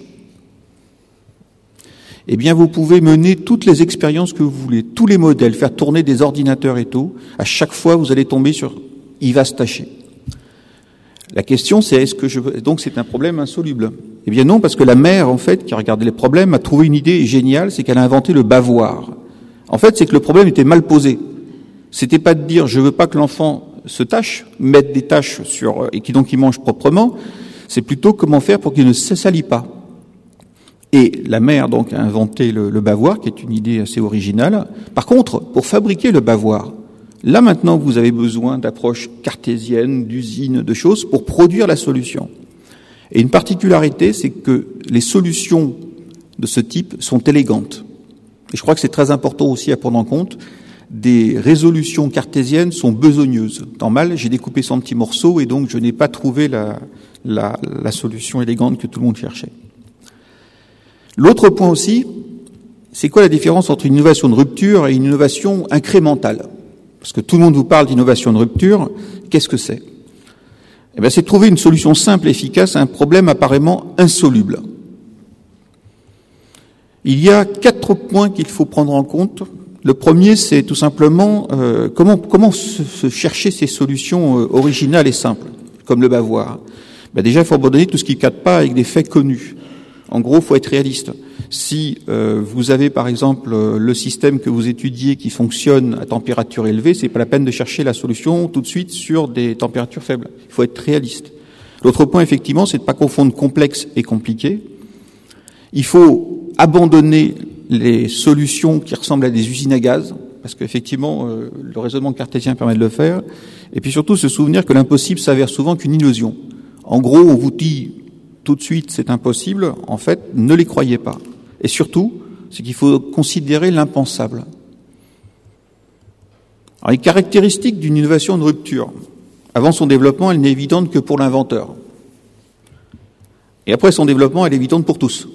Eh bien, vous pouvez mener toutes les expériences que vous voulez, tous les modèles, faire tourner des ordinateurs et tout. À chaque fois, vous allez tomber sur « il va se tâcher ». La question, c'est donc c'est un problème insoluble. Eh bien non, parce que la mère, en fait, qui a regardé les problèmes, a trouvé une idée géniale, c'est qu'elle a inventé le bavoir. En fait, c'est que le problème était mal posé. C'était pas de dire je veux pas que l'enfant se tâche, mettre des tâches et qu'il mange proprement, c'est plutôt comment faire pour qu'il ne se salit pas. Et la mère donc a inventé le bavoir, qui est une idée assez originale. Par contre, pour fabriquer le bavoir, là maintenant vous avez besoin d'approches cartésiennes, d'usines, de choses pour produire la solution. Et une particularité, c'est que les solutions de ce type sont élégantes. Et je crois que c'est très important aussi à prendre en compte. Des résolutions cartésiennes sont besogneuses. Normal, j'ai découpé ça en petits morceaux et donc je n'ai pas trouvé la solution élégante que tout le monde cherchait. L'autre point aussi, c'est quoi la différence entre une innovation de rupture et une innovation incrémentale? parce que tout le monde vous parle d'innovation de rupture, qu'est-ce que c'est? Eh bien, c'est trouver une solution simple et efficace à un problème apparemment insoluble. Il y a 4 points qu'il faut prendre en compte. Le premier, c'est tout simplement comment se chercher ces solutions originales et simples, comme le bavoir. Ben déjà, il faut abandonner tout ce qui ne cadre pas avec des faits connus. En gros, il faut être réaliste. Si vous avez, par exemple, le système que vous étudiez qui fonctionne à température élevée, c'est pas la peine de chercher la solution tout de suite sur des températures faibles. Il faut être réaliste. L'autre point, effectivement, c'est de ne pas confondre complexe et compliqué. Il faut abandonner les solutions qui ressemblent à des usines à gaz, parce qu'effectivement, le raisonnement cartésien permet de le faire. Et puis surtout, se souvenir que l'impossible s'avère souvent qu'une illusion. En gros, on vous dit tout de suite c'est impossible. En fait, ne les croyez pas. Et surtout, c'est qu'il faut considérer l'impensable. Alors, les caractéristiques d'une innovation de rupture. Avant son développement, elle n'est évidente que pour l'inventeur. Et après son développement, elle est évidente pour tous.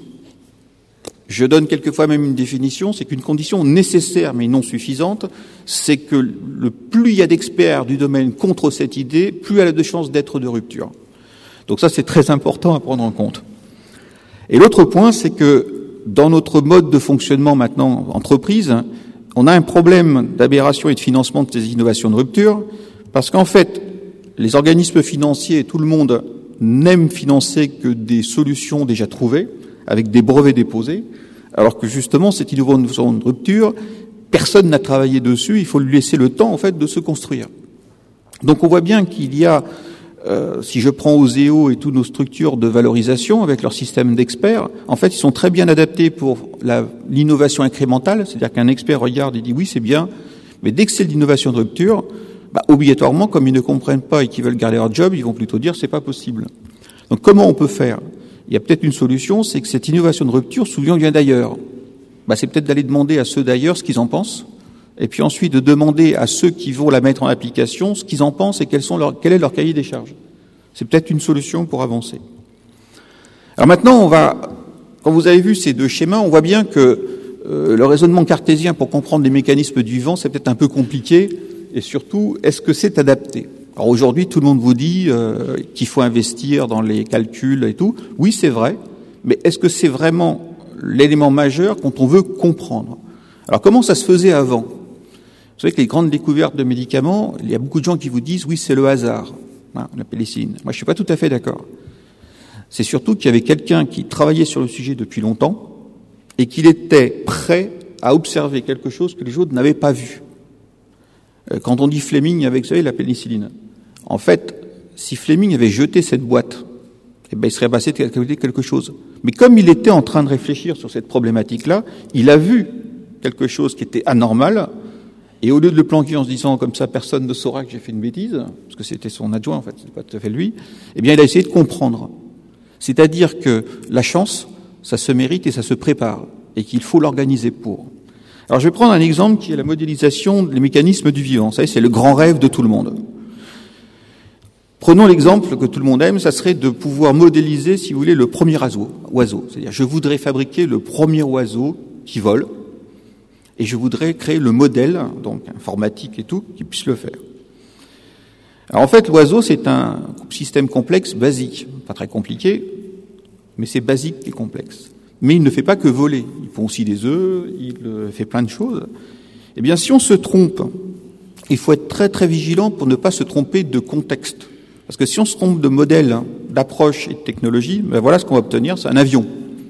Je donne quelquefois même une définition, c'est qu'une condition nécessaire mais non suffisante, c'est que plus il y a d'experts du domaine contre cette idée, plus elle a de chances d'être de rupture. Donc ça, c'est très important à prendre en compte. Et l'autre point, c'est que dans notre mode de fonctionnement maintenant, entreprise, on a un problème d'aberration et de financement de ces innovations de rupture, parce qu'en fait, les organismes financiers et tout le monde n'aiment financer que des solutions déjà trouvées, avec des brevets déposés, alors que justement, cette innovation de rupture, personne n'a travaillé dessus, il faut lui laisser le temps, en fait, de se construire. Donc on voit bien qu'il y a, si je prends Oseo et toutes nos structures de valorisation avec leur système d'experts, en fait, ils sont très bien adaptés pour l'innovation incrémentale, c'est-à-dire qu'un expert regarde et dit oui, c'est bien, mais dès que c'est de l'innovation de rupture, obligatoirement, comme ils ne comprennent pas et qu'ils veulent garder leur job, ils vont plutôt dire c'est pas possible. Donc comment on peut faire? Il y a peut-être une solution, c'est que cette innovation de rupture, souvent, vient d'ailleurs. C'est peut-être d'aller demander à ceux d'ailleurs ce qu'ils en pensent, et puis ensuite de demander à ceux qui vont la mettre en application ce qu'ils en pensent et quel est leur cahier des charges. C'est peut-être une solution pour avancer. Alors maintenant, quand vous avez vu ces 2 schémas, on voit bien que le raisonnement cartésien pour comprendre les mécanismes du vivant, c'est peut-être un peu compliqué, et surtout, est-ce que c'est adapté? Alors aujourd'hui, tout le monde vous dit qu'il faut investir dans les calculs et tout. Oui, c'est vrai, mais est-ce que c'est vraiment l'élément majeur quand on veut comprendre? Alors comment ça se faisait avant? Vous savez que les grandes découvertes de médicaments, il y a beaucoup de gens qui vous disent oui, c'est le hasard, la pénicilline. Moi, je suis pas tout à fait d'accord. C'est surtout qu'il y avait quelqu'un qui travaillait sur le sujet depuis longtemps et qu'il était prêt à observer quelque chose que les autres n'avaient pas vu. Quand on dit Fleming avec, vous savez, la pénicilline, en fait, si Fleming avait jeté cette boîte, il serait passé quelque chose. Mais comme il était en train de réfléchir sur cette problématique-là, il a vu quelque chose qui était anormal, et au lieu de le planquer en se disant comme ça, personne ne saura que j'ai fait une bêtise, parce que c'était son adjoint, en fait, c'était pas tout à fait lui, il a essayé de comprendre. C'est-à-dire que la chance, ça se mérite et ça se prépare, et qu'il faut l'organiser pour. Alors je vais prendre un exemple qui est la modélisation des mécanismes du vivant. Vous savez, c'est le grand rêve de tout le monde. Prenons l'exemple que tout le monde aime, ça serait de pouvoir modéliser, si vous voulez, le premier oiseau. C'est-à-dire, je voudrais fabriquer le premier oiseau qui vole, et je voudrais créer le modèle, donc informatique et tout, qui puisse le faire. Alors en fait, l'oiseau, c'est un système complexe, basique, pas très compliqué, mais c'est basique et complexe. Mais il ne fait pas que voler. Il pond aussi des œufs, il fait plein de choses. Eh bien, si on se trompe, il faut être très très vigilant pour ne pas se tromper de contexte. Parce que si on se trompe de modèle, d'approche et de technologie, voilà ce qu'on va obtenir, c'est un avion.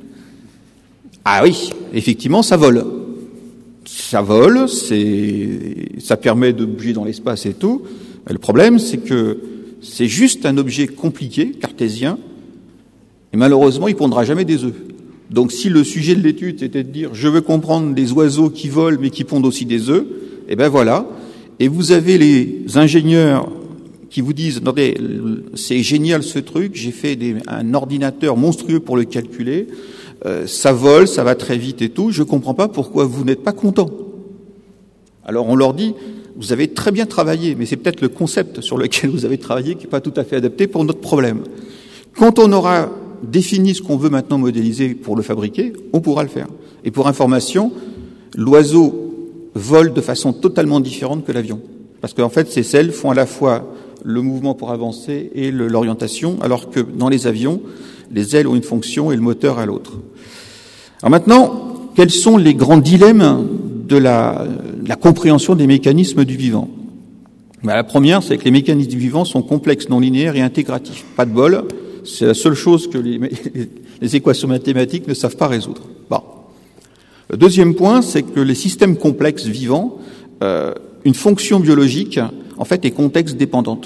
Ah oui, effectivement, ça vole. Ça vole, ça permet de bouger dans l'espace et tout. Mais le problème, c'est que c'est juste un objet compliqué, cartésien, et malheureusement, il pondra jamais des œufs. Donc si le sujet de l'étude c'était de dire je veux comprendre des oiseaux qui volent mais qui pondent aussi des œufs, voilà. Et vous avez les ingénieurs qui vous disent attendez, c'est génial ce truc, j'ai fait un ordinateur monstrueux pour le calculer, ça vole, ça va très vite et tout, je comprends pas pourquoi vous n'êtes pas content. Alors on leur dit vous avez très bien travaillé, mais c'est peut-être le concept sur lequel vous avez travaillé qui n'est pas tout à fait adapté pour notre problème. Quand on aura définit ce qu'on veut maintenant modéliser pour le fabriquer, on pourra le faire. Et pour information, l'oiseau vole de façon totalement différente que l'avion. Parce qu'en fait, ces selles font à la fois le mouvement pour avancer et l'orientation, alors que dans les avions, les ailes ont une fonction et le moteur a l'autre. Alors maintenant, quels sont les grands dilemmes de la compréhension des mécanismes du vivant? La première, c'est que les mécanismes du vivant sont complexes, non linéaires et intégratifs. Pas de bol, c'est la seule chose que les équations mathématiques ne savent pas résoudre. Bon. Le deuxième point, c'est que les systèmes complexes vivants, une fonction biologique, en fait, est contexte dépendante.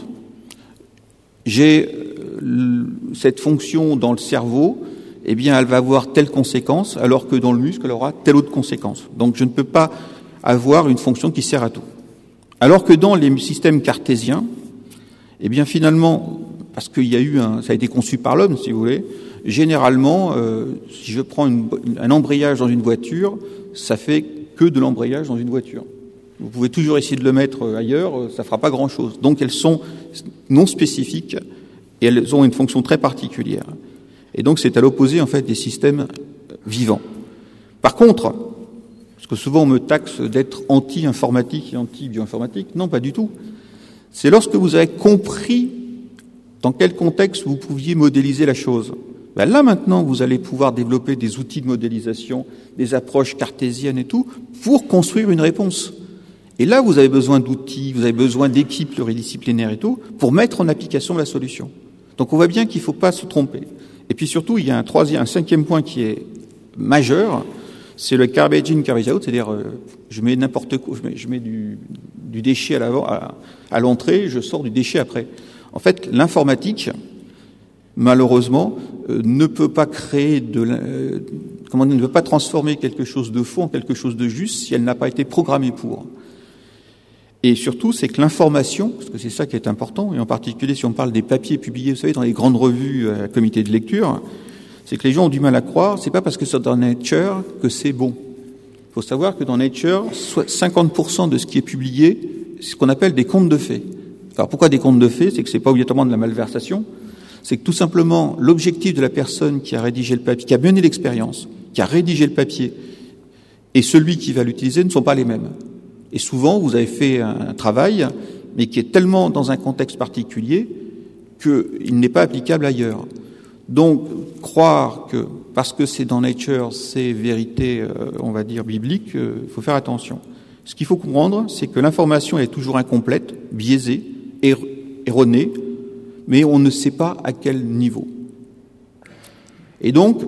J'ai cette fonction dans le cerveau, eh bien, elle va avoir telle conséquence, alors que dans le muscle, elle aura telle autre conséquence. Donc, je ne peux pas avoir une fonction qui sert à tout. Alors que dans les systèmes cartésiens, eh bien, finalement, parce qu'il y a eu ça a été conçu par l'homme, si vous voulez, généralement, si je prends un embrayage dans une voiture, ça fait que de l'embrayage dans une voiture. Vous pouvez toujours essayer de le mettre ailleurs, ça fera pas grand-chose. Donc, elles sont non spécifiques et elles ont une fonction très particulière. Et donc, c'est à l'opposé, en fait, des systèmes vivants. Par contre, parce que souvent on me taxe d'être anti-informatique et anti-bioinformatique, non, pas du tout. C'est lorsque vous avez compris dans quel contexte vous pouviez modéliser la chose. Ben là, maintenant, vous allez pouvoir développer des outils de modélisation, des approches cartésiennes et tout, pour construire une réponse. Et là, vous avez besoin d'outils, vous avez besoin d'équipes pluridisciplinaires et tout, pour mettre en application la solution. Donc on voit bien qu'il ne faut pas se tromper. Et puis surtout, il y a un cinquième point qui est majeur, c'est le garbage in, garbage out, c'est-à-dire je mets n'importe quoi, je mets du déchet à l'entrée, je sors du déchet après. En fait, l'informatique, malheureusement, ne peut pas créer ne peut pas transformer quelque chose de faux en quelque chose de juste si elle n'a pas été programmée pour. Et surtout, c'est que l'information, parce que c'est ça qui est important, et en particulier si on parle des papiers publiés, vous savez, dans les grandes revues à comité de lecture, c'est que les gens ont du mal à croire, c'est pas parce que c'est dans Nature que c'est bon. Il faut savoir que dans Nature, 50% de ce qui est publié, c'est ce qu'on appelle des contes de fées. Alors pourquoi des contes de fées? C'est que c'est pas obligatoirement de la malversation, c'est que tout simplement, l'objectif de la personne qui a rédigé le papier, qui a mené l'expérience, qui a rédigé le papier, et celui qui va l'utiliser ne sont pas les mêmes. Et souvent, vous avez fait un travail, mais qui est tellement dans un contexte particulier qu'il n'est pas applicable ailleurs. Donc, croire que parce que c'est dans Nature, c'est vérité, on va dire, biblique, il faut faire attention. Ce qu'il faut comprendre, c'est que l'information est toujours incomplète, biaisée, erronée, mais on ne sait pas à quel niveau. Et donc,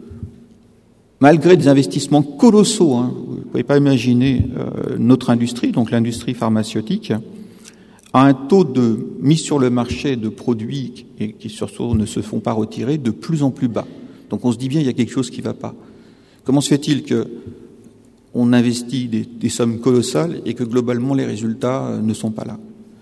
malgré des investissements colossaux, vous ne pouvez pas imaginer notre industrie, donc l'industrie pharmaceutique, a un taux de mise sur le marché de produits qui surtout ne se font pas retirer de plus en plus bas. Donc on se dit bien il y a quelque chose qui ne va pas. Comment se fait-il qu'on investit des sommes colossales et que globalement les résultats ne sont pas là?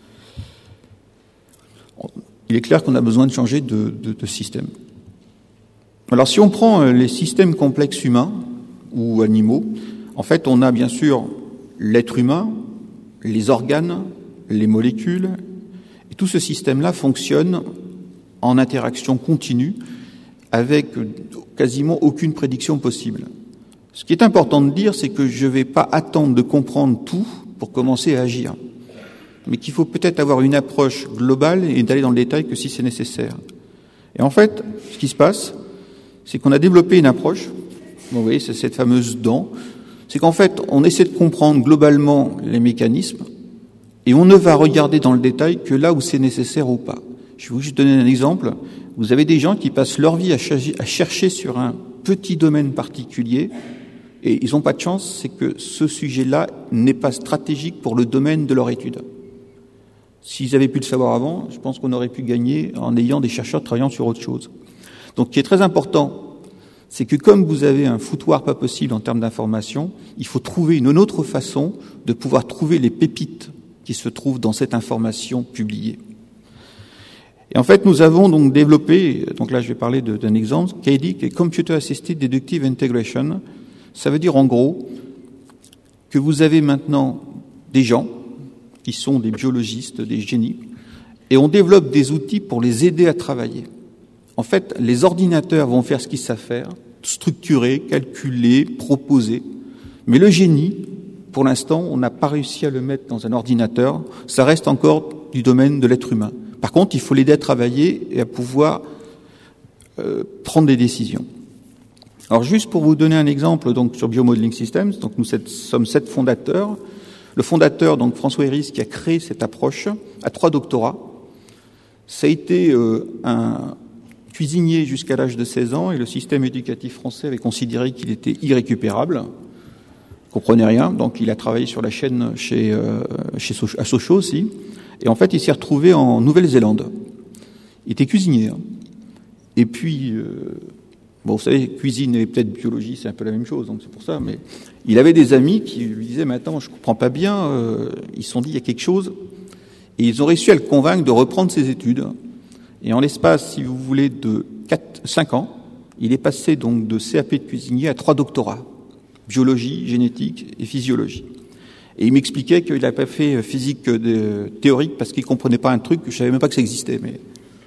Il est clair qu'on a besoin de changer de système. Alors si on prend les systèmes complexes humains ou animaux, en fait on a bien sûr l'être humain, les organes, les molécules, et tout ce système-là fonctionne en interaction continue avec quasiment aucune prédiction possible. Ce qui est important de dire, c'est que je ne vais pas attendre de comprendre tout pour commencer à agir, mais qu'il faut peut-être avoir une approche globale et d'aller dans le détail que si c'est nécessaire. Et en fait, ce qui se passe, c'est qu'on a développé une approche, vous voyez, c'est cette fameuse dent, c'est qu'en fait, on essaie de comprendre globalement les mécanismes, et on ne va regarder dans le détail que là où c'est nécessaire ou pas. Je vais vous juste donner un exemple. Vous avez des gens qui passent leur vie à chercher sur un petit domaine particulier, et ils n'ont pas de chance, c'est que ce sujet-là n'est pas stratégique pour le domaine de leur étude. S'ils avaient pu le savoir avant, je pense qu'on aurait pu gagner en ayant des chercheurs travaillant sur autre chose. Donc, ce qui est très important, c'est que comme vous avez un foutoir pas possible en termes d'information, il faut trouver une autre façon de pouvoir trouver les pépites qui se trouvent dans cette information publiée. Et en fait, nous avons donc développé, donc là je vais parler d'un exemple, CADI, qui est Computer Assisted Deductive Integration. Ça veut dire en gros que vous avez maintenant des gens qui sont des biologistes, des génies, et on développe des outils pour les aider à travailler. En fait, les ordinateurs vont faire ce qu'ils savent faire, structurer, calculer, proposer, mais le génie, pour l'instant, on n'a pas réussi à le mettre dans un ordinateur. Ça reste encore du domaine de l'être humain. Par contre, il faut l'aider à travailler et à pouvoir prendre des décisions. Alors, juste pour vous donner un exemple, donc, sur Biomodeling Systems, donc, nous sommes 7 fondateurs. Le fondateur, donc, François Héris, qui a créé cette approche, a 3 doctorats. Ça a été un cuisinier jusqu'à l'âge de 16 ans, et le système éducatif français avait considéré qu'il était irrécupérable. Il comprenait rien, donc il a travaillé sur la chaîne à Sochaux aussi. Et en fait, il s'est retrouvé en Nouvelle-Zélande. Il était cuisinier. Et puis, bon, vous savez, cuisine et peut-être biologie, c'est un peu la même chose, donc c'est pour ça. Mais il avait des amis qui lui disaient, mais attends, je comprends pas bien. Ils se sont dit, il y a quelque chose. Et ils ont réussi à le convaincre de reprendre ses études. Et en l'espace, si vous voulez, de 5 ans, il est passé donc de CAP de cuisinier à 3 doctorats. Biologie, génétique et physiologie. Et il m'expliquait qu'il n'a pas fait physique théorique parce qu'il comprenait pas un truc que je savais même pas que ça existait. Mais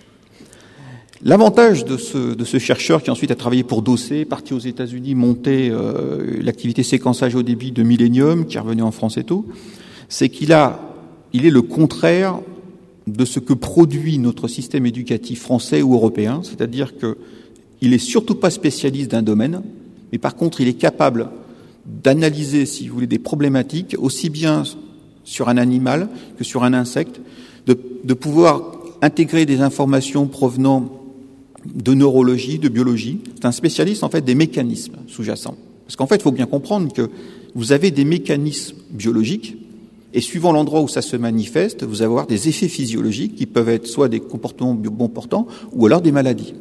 l'avantage de ce chercheur qui ensuite a travaillé pour Dossé, parti aux États-Unis, monté l'activité séquençage haut débit de Millennium, qui est revenu en France et tout, c'est qu'il est le contraire de ce que produit notre système éducatif français ou européen, c'est-à-dire qu'il est surtout pas spécialiste d'un domaine, mais par contre il est capable d'analyser, si vous voulez, des problématiques aussi bien sur un animal que sur un insecte, de pouvoir intégrer des informations provenant de neurologie, de biologie. C'est un spécialiste en fait des mécanismes sous-jacents. Parce qu'en fait, il faut bien comprendre que vous avez des mécanismes biologiques et suivant l'endroit où ça se manifeste, vous allez avoir des effets physiologiques qui peuvent être soit des comportements bon portants ou alors des maladies.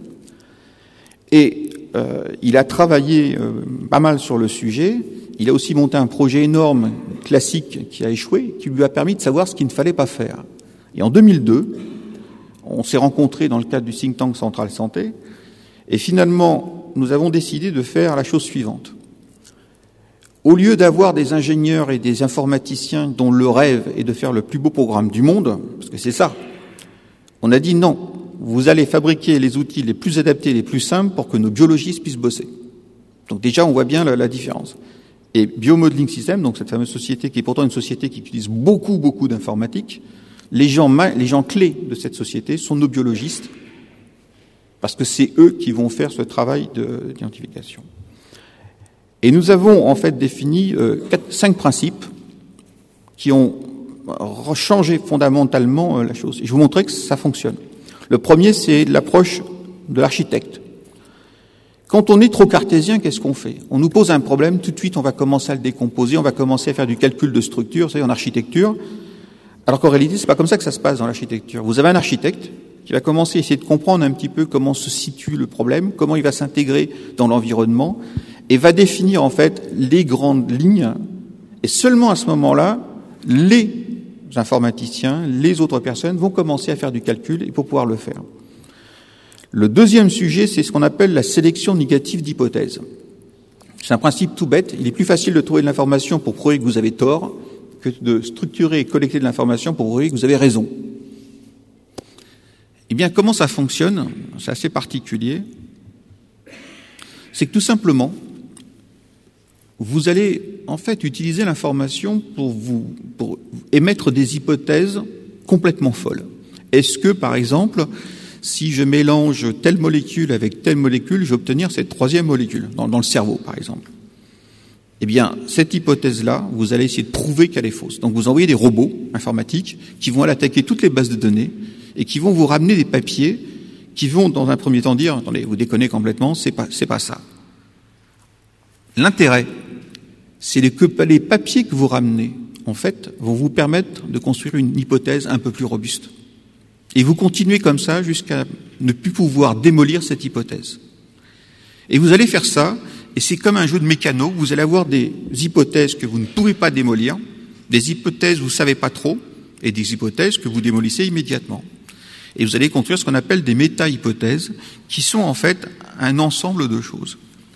Et il a travaillé pas mal sur le sujet. Il a aussi monté un projet énorme, classique, qui a échoué, qui lui a permis de savoir ce qu'il ne fallait pas faire. Et en 2002, on s'est rencontrés dans le cadre du think tank Centrale Santé, et finalement, nous avons décidé de faire la chose suivante. Au lieu d'avoir des ingénieurs et des informaticiens dont le rêve est de faire le plus beau programme du monde, parce que c'est ça, on a dit non, vous allez fabriquer les outils les plus adaptés, les plus simples pour que nos biologistes puissent bosser. Donc déjà, on voit bien la différence. Et Biomodeling System, donc cette fameuse société qui est pourtant une société qui utilise beaucoup d'informatique, les gens clés de cette société sont nos biologistes, parce que c'est eux qui vont faire ce travail d'identification. Et nous avons en fait défini 5 principes qui ont changé fondamentalement la chose. Et je vous montrerai que ça fonctionne. Le premier, c'est l'approche de l'architecte. Quand on est trop cartésien, qu'est-ce qu'on fait? On nous pose un problème, tout de suite on va commencer à le décomposer, on va commencer à faire du calcul de structure, vous savez, en architecture. Alors qu'en réalité, c'est pas comme ça que ça se passe dans l'architecture. Vous avez un architecte qui va commencer à essayer de comprendre un petit peu comment se situe le problème, comment il va s'intégrer dans l'environnement, et va définir en fait les grandes lignes. Et seulement à ce moment-là, les informaticiens, les autres personnes vont commencer à faire du calcul et pour pouvoir le faire. Le deuxième sujet, c'est ce qu'on appelle la sélection négative d'hypothèses. C'est un principe tout bête. Il est plus facile de trouver de l'information pour prouver que vous avez tort que de structurer et collecter de l'information pour prouver que vous avez raison. Eh bien, comment ça fonctionne? C'est assez particulier. C'est que tout simplement, vous allez en fait utiliser l'information pour émettre des hypothèses complètement folles. Est-ce que, par exemple, si je mélange telle molécule avec telle molécule, je vais obtenir cette troisième molécule, dans le cerveau, par exemple? Eh bien, cette hypothèse-là, vous allez essayer de prouver qu'elle est fausse. Donc, vous envoyez des robots informatiques qui vont aller attaquer toutes les bases de données et qui vont vous ramener des papiers qui vont, dans un premier temps, dire « Attendez, vous déconnez complètement, c'est pas ça ». L'intérêt, c'est que les papiers que vous ramenez, en fait, vont vous permettre de construire une hypothèse un peu plus robuste. Et vous continuez comme ça jusqu'à ne plus pouvoir démolir cette hypothèse. Et vous allez faire ça, et c'est comme un jeu de mécano, vous allez avoir des hypothèses que vous ne pouvez pas démolir, des hypothèses que vous ne savez pas trop, et des hypothèses que vous démolissez immédiatement. Et vous allez construire ce qu'on appelle des méta-hypothèses, qui sont en fait un ensemble de choses.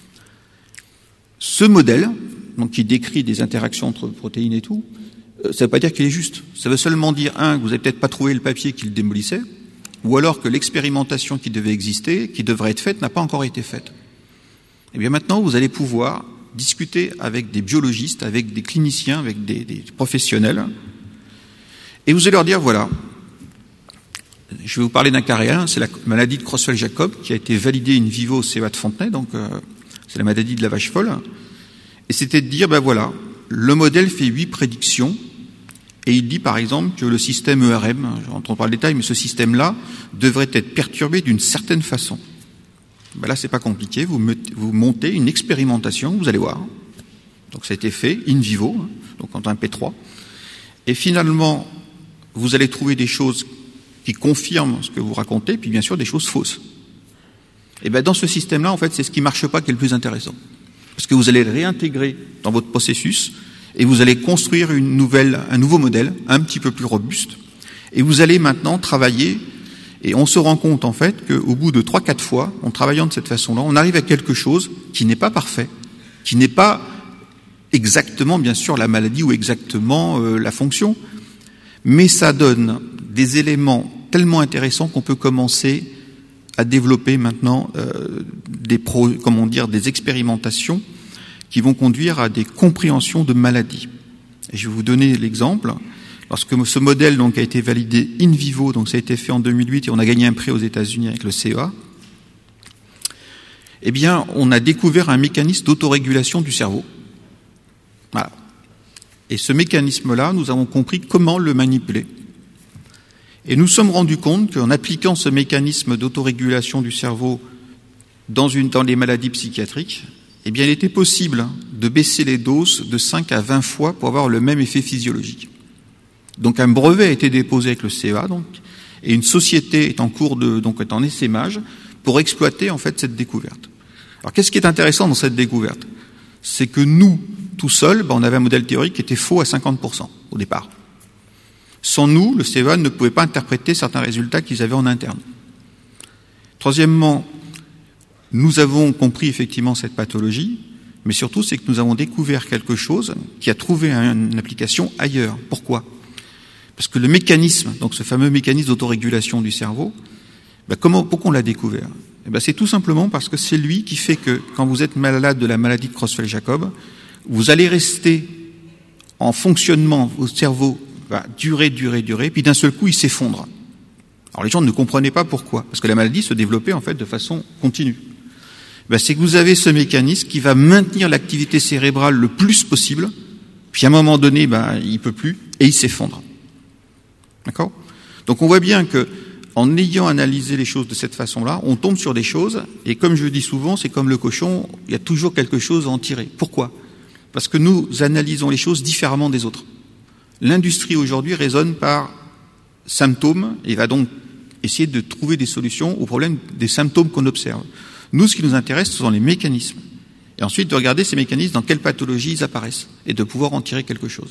Ce modèle, donc qui décrit des interactions entre protéines et tout, ça ne veut pas dire qu'il est juste. Ça veut seulement dire, que vous n'avez peut-être pas trouvé le papier qui le démolissait, ou alors que l'expérimentation qui devait exister, qui devrait être faite, n'a pas encore été faite. Et bien maintenant, vous allez pouvoir discuter avec des biologistes, avec des cliniciens, avec des professionnels, et vous allez leur dire, voilà, je vais vous parler d'un cas réel, c'est la maladie de Creutzfeldt-Jakob qui a été validée in vivo au CEA de Fontenay, donc c'est la maladie de la vache folle, et c'était de dire, ben voilà, le modèle fait 8 prédictions, et il dit par exemple que le système ERM, je ne rentre pas dans le détail, mais ce système-là devrait être perturbé d'une certaine façon. Ben là, c'est pas compliqué, vous montez une expérimentation, vous allez voir. Donc ça a été fait in vivo, donc en un P3. Et finalement, vous allez trouver des choses qui confirment ce que vous racontez, puis bien sûr des choses fausses. Et ben dans ce système-là, en fait, c'est ce qui marche pas qui est le plus intéressant. Parce que vous allez le réintégrer dans votre processus, et vous allez construire un nouveau modèle, un petit peu plus robuste, et vous allez maintenant travailler. Et on se rend compte en fait qu'au bout de 3-4 fois, en travaillant de cette façon-là, on arrive à quelque chose qui n'est pas parfait, qui n'est pas exactement bien sûr la maladie ou exactement la fonction, mais ça donne des éléments tellement intéressants qu'on peut commencer à développer maintenant des expérimentations qui vont conduire à des compréhensions de maladies. Et je vais vous donner l'exemple. Lorsque ce modèle donc a été validé in vivo, donc ça a été fait en 2008 et on a gagné un prix aux États-Unis avec le CEA, eh bien, on a découvert un mécanisme d'autorégulation du cerveau. Voilà. Et ce mécanisme-là, nous avons compris comment le manipuler. Et nous sommes rendus compte qu'en appliquant ce mécanisme d'autorégulation du cerveau dans les maladies psychiatriques, eh bien, il était possible de baisser les doses de 5 à 20 fois pour avoir le même effet physiologique. Donc un brevet a été déposé avec le CEA, et une société est en cours est en essaimage pour exploiter en fait cette découverte. Alors qu'est-ce qui est intéressant dans cette découverte? C'est que nous, tout seuls, on avait un modèle théorique qui était faux à 50% au départ. Sans nous, le CEA ne pouvait pas interpréter certains résultats qu'ils avaient en interne. Troisièmement, nous avons compris effectivement cette pathologie, mais surtout c'est que nous avons découvert quelque chose qui a trouvé une application ailleurs. Pourquoi? Parce que le mécanisme, donc ce fameux mécanisme d'autorégulation du cerveau, pourquoi on l'a découvert? C'est tout simplement parce que c'est lui qui fait que quand vous êtes malade de la maladie de Creutzfeldt-Jakob, vous allez rester en fonctionnement, votre cerveau va durer, puis d'un seul coup il s'effondre. Alors les gens ne comprenaient pas pourquoi, parce que la maladie se développait en fait de façon continue. C'est que vous avez ce mécanisme qui va maintenir l'activité cérébrale le plus possible, puis à un moment donné, il peut plus, et il s'effondre. D'accord? Donc on voit bien que, en ayant analysé les choses de cette façon-là, on tombe sur des choses, et comme je dis souvent, c'est comme le cochon, il y a toujours quelque chose à en tirer. Pourquoi? Parce que nous analysons les choses différemment des autres. L'industrie aujourd'hui raisonne par symptômes, et va donc essayer de trouver des solutions aux problèmes des symptômes qu'on observe. Nous, ce qui nous intéresse, ce sont les mécanismes. Et ensuite, de regarder ces mécanismes, dans quelles pathologies ils apparaissent, et de pouvoir en tirer quelque chose.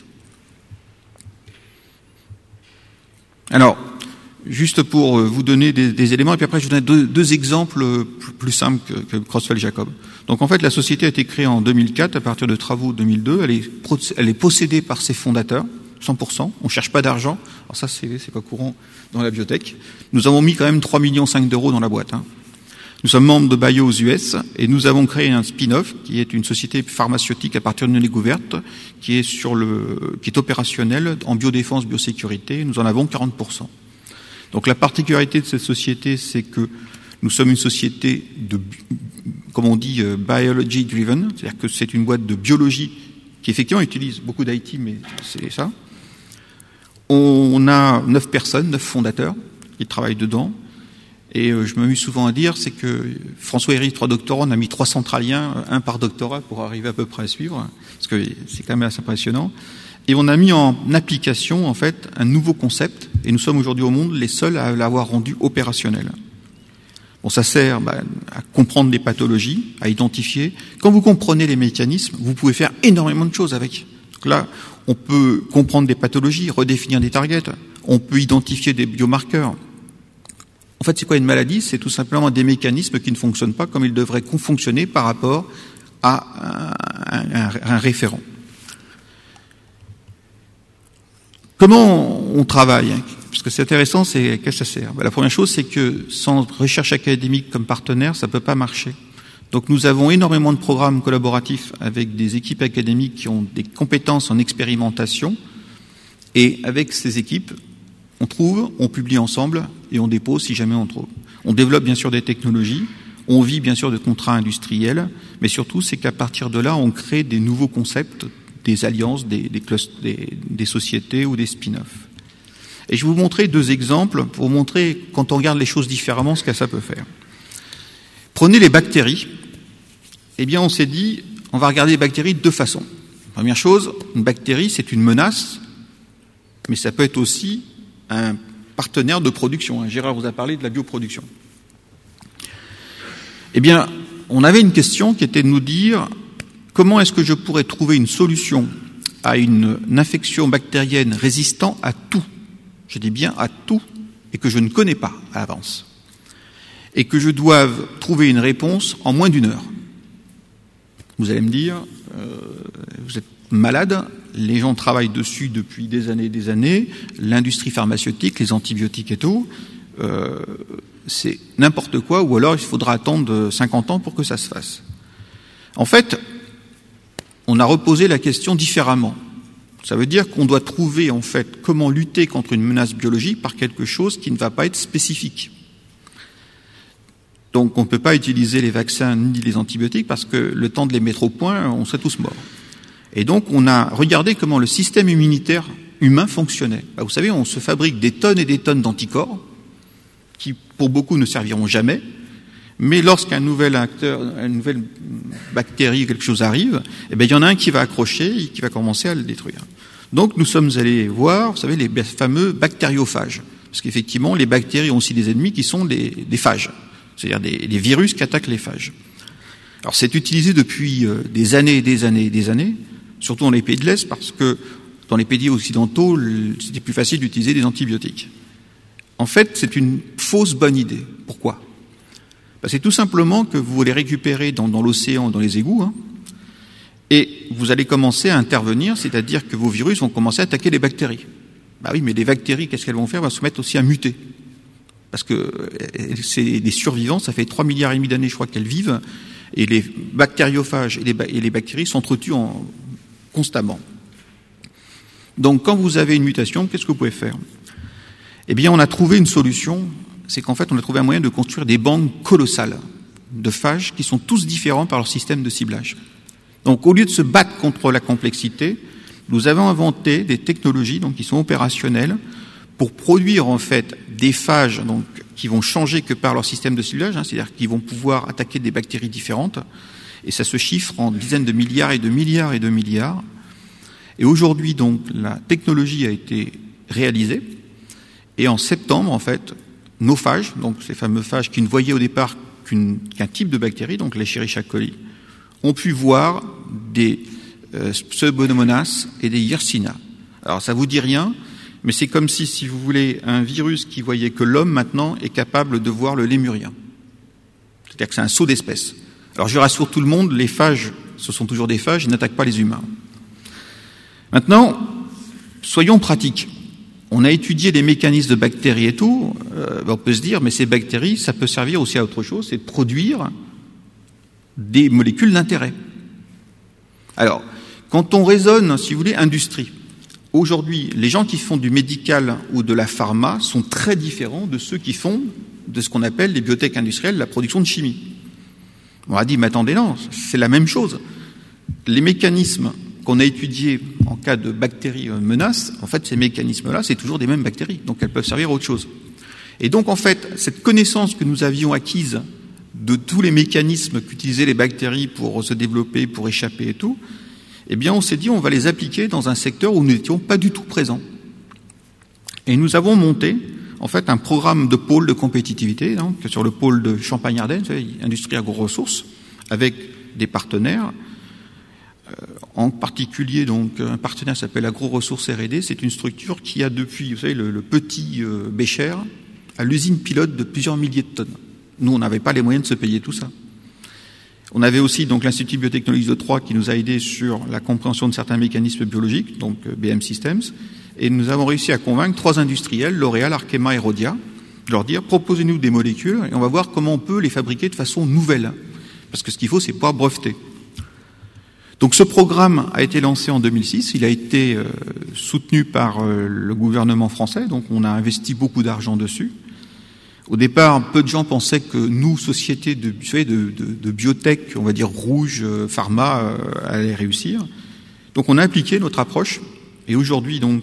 Alors, juste pour vous donner des éléments, et puis après je vous donne deux exemples plus simples que Creutzfeldt-Jakob. Donc en fait, la société a été créée en 2004, à partir de travaux 2002, elle est possédée par ses fondateurs, 100%, on ne cherche pas d'argent, alors ça c'est pas courant dans la biotech. Nous avons mis quand même 3,5 millions d'euros dans la boîte. Nous sommes membres de Bio aux US, et nous avons créé un spin-off, qui est une société pharmaceutique à partir d'une ligue ouverte, qui est opérationnelle en biodéfense, biosécurité, nous en avons 40%. Donc la particularité de cette société, c'est que nous sommes une société comme on dit, biology driven, c'est-à-dire que c'est une boîte de biologie qui effectivement utilise beaucoup d'IT, mais c'est ça. On a 9 personnes, 9 fondateurs qui travaillent dedans. Et je m'amuse souvent à dire, c'est que François Héry, 3 doctorants, on a mis 3 centraliens, 1 par doctorat pour arriver à peu près à suivre, parce que c'est quand même assez impressionnant. Et on a mis en application, en fait, un nouveau concept, et nous sommes aujourd'hui au monde les seuls à l'avoir rendu opérationnel. Bon, ça sert à comprendre les pathologies, à identifier. Quand vous comprenez les mécanismes, vous pouvez faire énormément de choses avec. Donc là, on peut comprendre des pathologies, redéfinir des targets, on peut identifier des biomarqueurs. En fait, c'est quoi une maladie? C'est tout simplement des mécanismes qui ne fonctionnent pas comme ils devraient fonctionner par rapport à un référent. Comment on travaille? Parce que c'est intéressant, qu'est-ce que ça sert? La première chose, c'est que sans recherche académique comme partenaire, ça ne peut pas marcher. Donc nous avons énormément de programmes collaboratifs avec des équipes académiques qui ont des compétences en expérimentation. Et avec ces équipes, on trouve, on publie ensemble et on dépose si jamais on trouve. On développe bien sûr des technologies, on vit bien sûr de contrats industriels, mais surtout c'est qu'à partir de là, on crée des nouveaux concepts, des alliances, des sociétés ou des spin-offs. Et je vais vous montrer 2 exemples pour vous montrer, quand on regarde les choses différemment, ce que ça peut faire. Prenez les bactéries. Eh bien, on s'est dit, on va regarder les bactéries de 2 façons. Première chose, une bactérie, c'est une menace, mais ça peut être aussi un partenaire de production. Gérard vous a parlé de la bioproduction. Eh bien, on avait une question qui était de nous dire comment est-ce que je pourrais trouver une solution à une infection bactérienne résistant à tout, je dis bien à tout, et que je ne connais pas à l'avance, et que je doive trouver une réponse en moins d'1 heure. Vous allez me dire, vous êtes malade, les gens travaillent dessus depuis des années, l'industrie pharmaceutique, les antibiotiques et tout, c'est n'importe quoi, ou alors il faudra attendre 50 ans pour que ça se fasse. En fait, on a reposé la question différemment. Ça veut dire qu'on doit trouver en fait comment lutter contre une menace biologique par quelque chose qui ne va pas être spécifique. Donc on ne peut pas utiliser les vaccins ni les antibiotiques parce que le temps de les mettre au point, on serait tous morts. Et donc on a regardé comment le système immunitaire humain fonctionnait. Vous savez, on se fabrique des tonnes et des tonnes d'anticorps qui pour beaucoup ne serviront jamais, mais lorsqu'un nouvel acteur, une nouvelle bactérie, quelque chose arrive, eh bien il y en a un qui va accrocher et qui va commencer à le détruire. Donc nous sommes allés voir, vous savez, les fameux bactériophages, parce qu'effectivement les bactéries ont aussi des ennemis qui sont des phages. C'est-à-dire des virus qui attaquent les phages. Alors c'est utilisé depuis des années et des années et des années, surtout dans les pays de l'Est, parce que dans les pays occidentaux, c'était plus facile d'utiliser des antibiotiques. En fait, c'est une fausse bonne idée. Pourquoi ? C'est tout simplement que vous les récupérez dans l'océan, dans les égouts, et vous allez commencer à intervenir, c'est-à-dire que vos virus vont commencer à attaquer les bactéries. Oui, mais les bactéries, qu'est-ce qu'elles vont faire ? Elles vont se mettre aussi à muter. Parce que c'est des survivants, ça fait 3,5 milliards d'années, je crois, qu'elles vivent, et les bactériophages et les bactéries s'entretuent constamment. Donc, quand vous avez une mutation, qu'est-ce que vous pouvez faire ? Eh bien, on a trouvé une solution, c'est qu'en fait, on a trouvé un moyen de construire des bandes colossales de phages qui sont tous différents par leur système de ciblage. Donc, au lieu de se battre contre la complexité, nous avons inventé des technologies qui sont opérationnelles pour produire en fait des phages qui vont changer que par leur système de ciblage, c'est-à-dire qu'ils vont pouvoir attaquer des bactéries différentes, et ça se chiffre en dizaines de milliards et de milliards et de milliards. Et aujourd'hui, donc, la technologie a été réalisée, et en septembre, en fait, nos phages, donc ces fameux phages qui ne voyaient au départ qu'un type de bactérie, donc l'Escherichia coli, ont pu voir des Pseudomonas et des Yersinia. Alors ça vous dit rien, mais c'est comme si vous voulez, un virus qui voyait que l'homme, maintenant, est capable de voir le lémurien. C'est-à-dire que c'est un saut d'espèce. Alors je rassure tout le monde, les phages, ce sont toujours des phages, ils n'attaquent pas les humains. Maintenant, soyons pratiques. On a étudié les mécanismes de bactéries et tout, on peut se dire, mais ces bactéries, ça peut servir aussi à autre chose, c'est de produire des molécules d'intérêt. Alors, quand on raisonne, si vous voulez, industrie, aujourd'hui, les gens qui font du médical ou de la pharma sont très différents de ceux qui font de ce qu'on appelle les biotech industrielles, la production de chimie. On a dit, mais attendez, non, c'est la même chose. Les mécanismes qu'on a étudiés en cas de bactéries menaces, en fait, ces mécanismes-là, c'est toujours des mêmes bactéries, donc elles peuvent servir à autre chose. Et donc, en fait, cette connaissance que nous avions acquise de tous les mécanismes qu'utilisaient les bactéries pour se développer, pour échapper et tout, eh bien, on s'est dit, on va les appliquer dans un secteur où nous n'étions pas du tout présents. Et nous avons monté, en fait, un programme de pôle de compétitivité, donc, sur le pôle de Champagne-Ardenne, industrie agro-ressources, avec des partenaires. En particulier, donc, un partenaire s'appelle Agro-Ressources R&D. C'est une structure qui a depuis, vous savez, le petit Bécher, à l'usine pilote de plusieurs milliers de tonnes. Nous, on n'avait pas les moyens de se payer tout ça. On avait aussi donc l'Institut de biotechnologie de Troyes qui nous a aidés sur la compréhension de certains mécanismes biologiques, donc BM Systems, et nous avons réussi à convaincre 3 industriels, L'Oréal, Arkema et Rhodia, de leur dire proposez-nous des molécules et on va voir comment on peut les fabriquer de façon nouvelle. Parce que ce qu'il faut, c'est pouvoir breveter. Donc ce programme a été lancé en 2006, il a été soutenu par le gouvernement français, donc on a investi beaucoup d'argent dessus. Au départ, peu de gens pensaient que nous, société de biotech, on va dire rouge, pharma, allait réussir. Donc on a appliqué notre approche, et aujourd'hui, donc,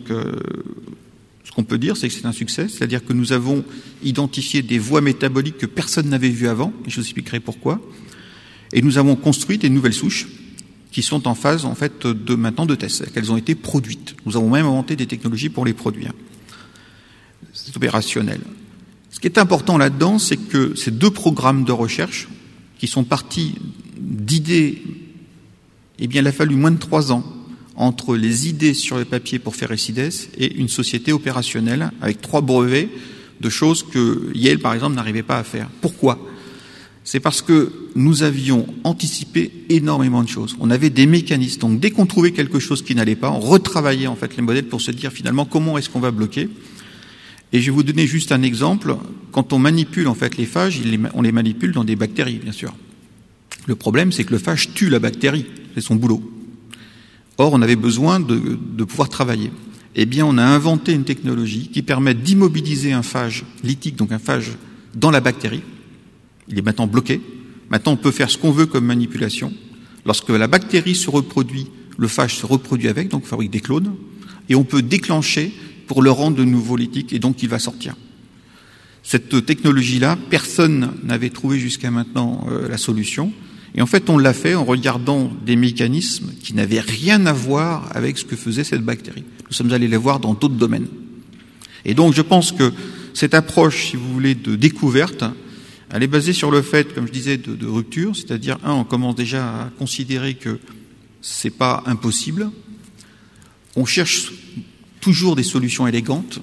ce qu'on peut dire, c'est que c'est un succès, c'est-à-dire que nous avons identifié des voies métaboliques que personne n'avait vues avant, et je vous expliquerai pourquoi, et nous avons construit des nouvelles souches qui sont en phase, en fait, maintenant de test, c'est-à-dire qu'elles ont été produites. Nous avons même inventé des technologies pour les produire. C'est opérationnel. Ce qui est important là-dedans, c'est que ces 2 programmes de recherche, qui sont partis d'idées, eh bien, il a fallu moins de 3 ans entre les idées sur le papier pour faire Essides et une société opérationnelle avec 3 brevets de choses que Yale, par exemple, n'arrivait pas à faire. Pourquoi ? C'est parce que nous avions anticipé énormément de choses. On avait des mécanismes. Donc, dès qu'on trouvait quelque chose qui n'allait pas, on retravaillait, en fait, les modèles pour se dire, finalement, comment est-ce qu'on va bloquer ? Et je vais vous donner juste un exemple. Quand on manipule, en fait, les phages, on les manipule dans des bactéries, bien sûr. Le problème, c'est que le phage tue la bactérie. C'est son boulot. Or, on avait besoin de pouvoir travailler. Eh bien, on a inventé une technologie qui permet d'immobiliser un phage lytique, donc un phage dans la bactérie. Il est maintenant bloqué. Maintenant, on peut faire ce qu'on veut comme manipulation. Lorsque la bactérie se reproduit, le phage se reproduit avec, donc on fabrique des clones. Et on peut déclencher pour le rendre de nouveau lytique, et donc il va sortir. Cette technologie-là, personne n'avait trouvé jusqu'à maintenant la solution. Et en fait, on l'a fait en regardant des mécanismes qui n'avaient rien à voir avec ce que faisait cette bactérie. Nous sommes allés les voir dans d'autres domaines. Et donc, je pense que cette approche, si vous voulez, de découverte, elle est basée sur le fait, comme je disais, de rupture, c'est-à-dire, on commence déjà à considérer que c'est pas impossible. On cherche toujours des solutions élégantes.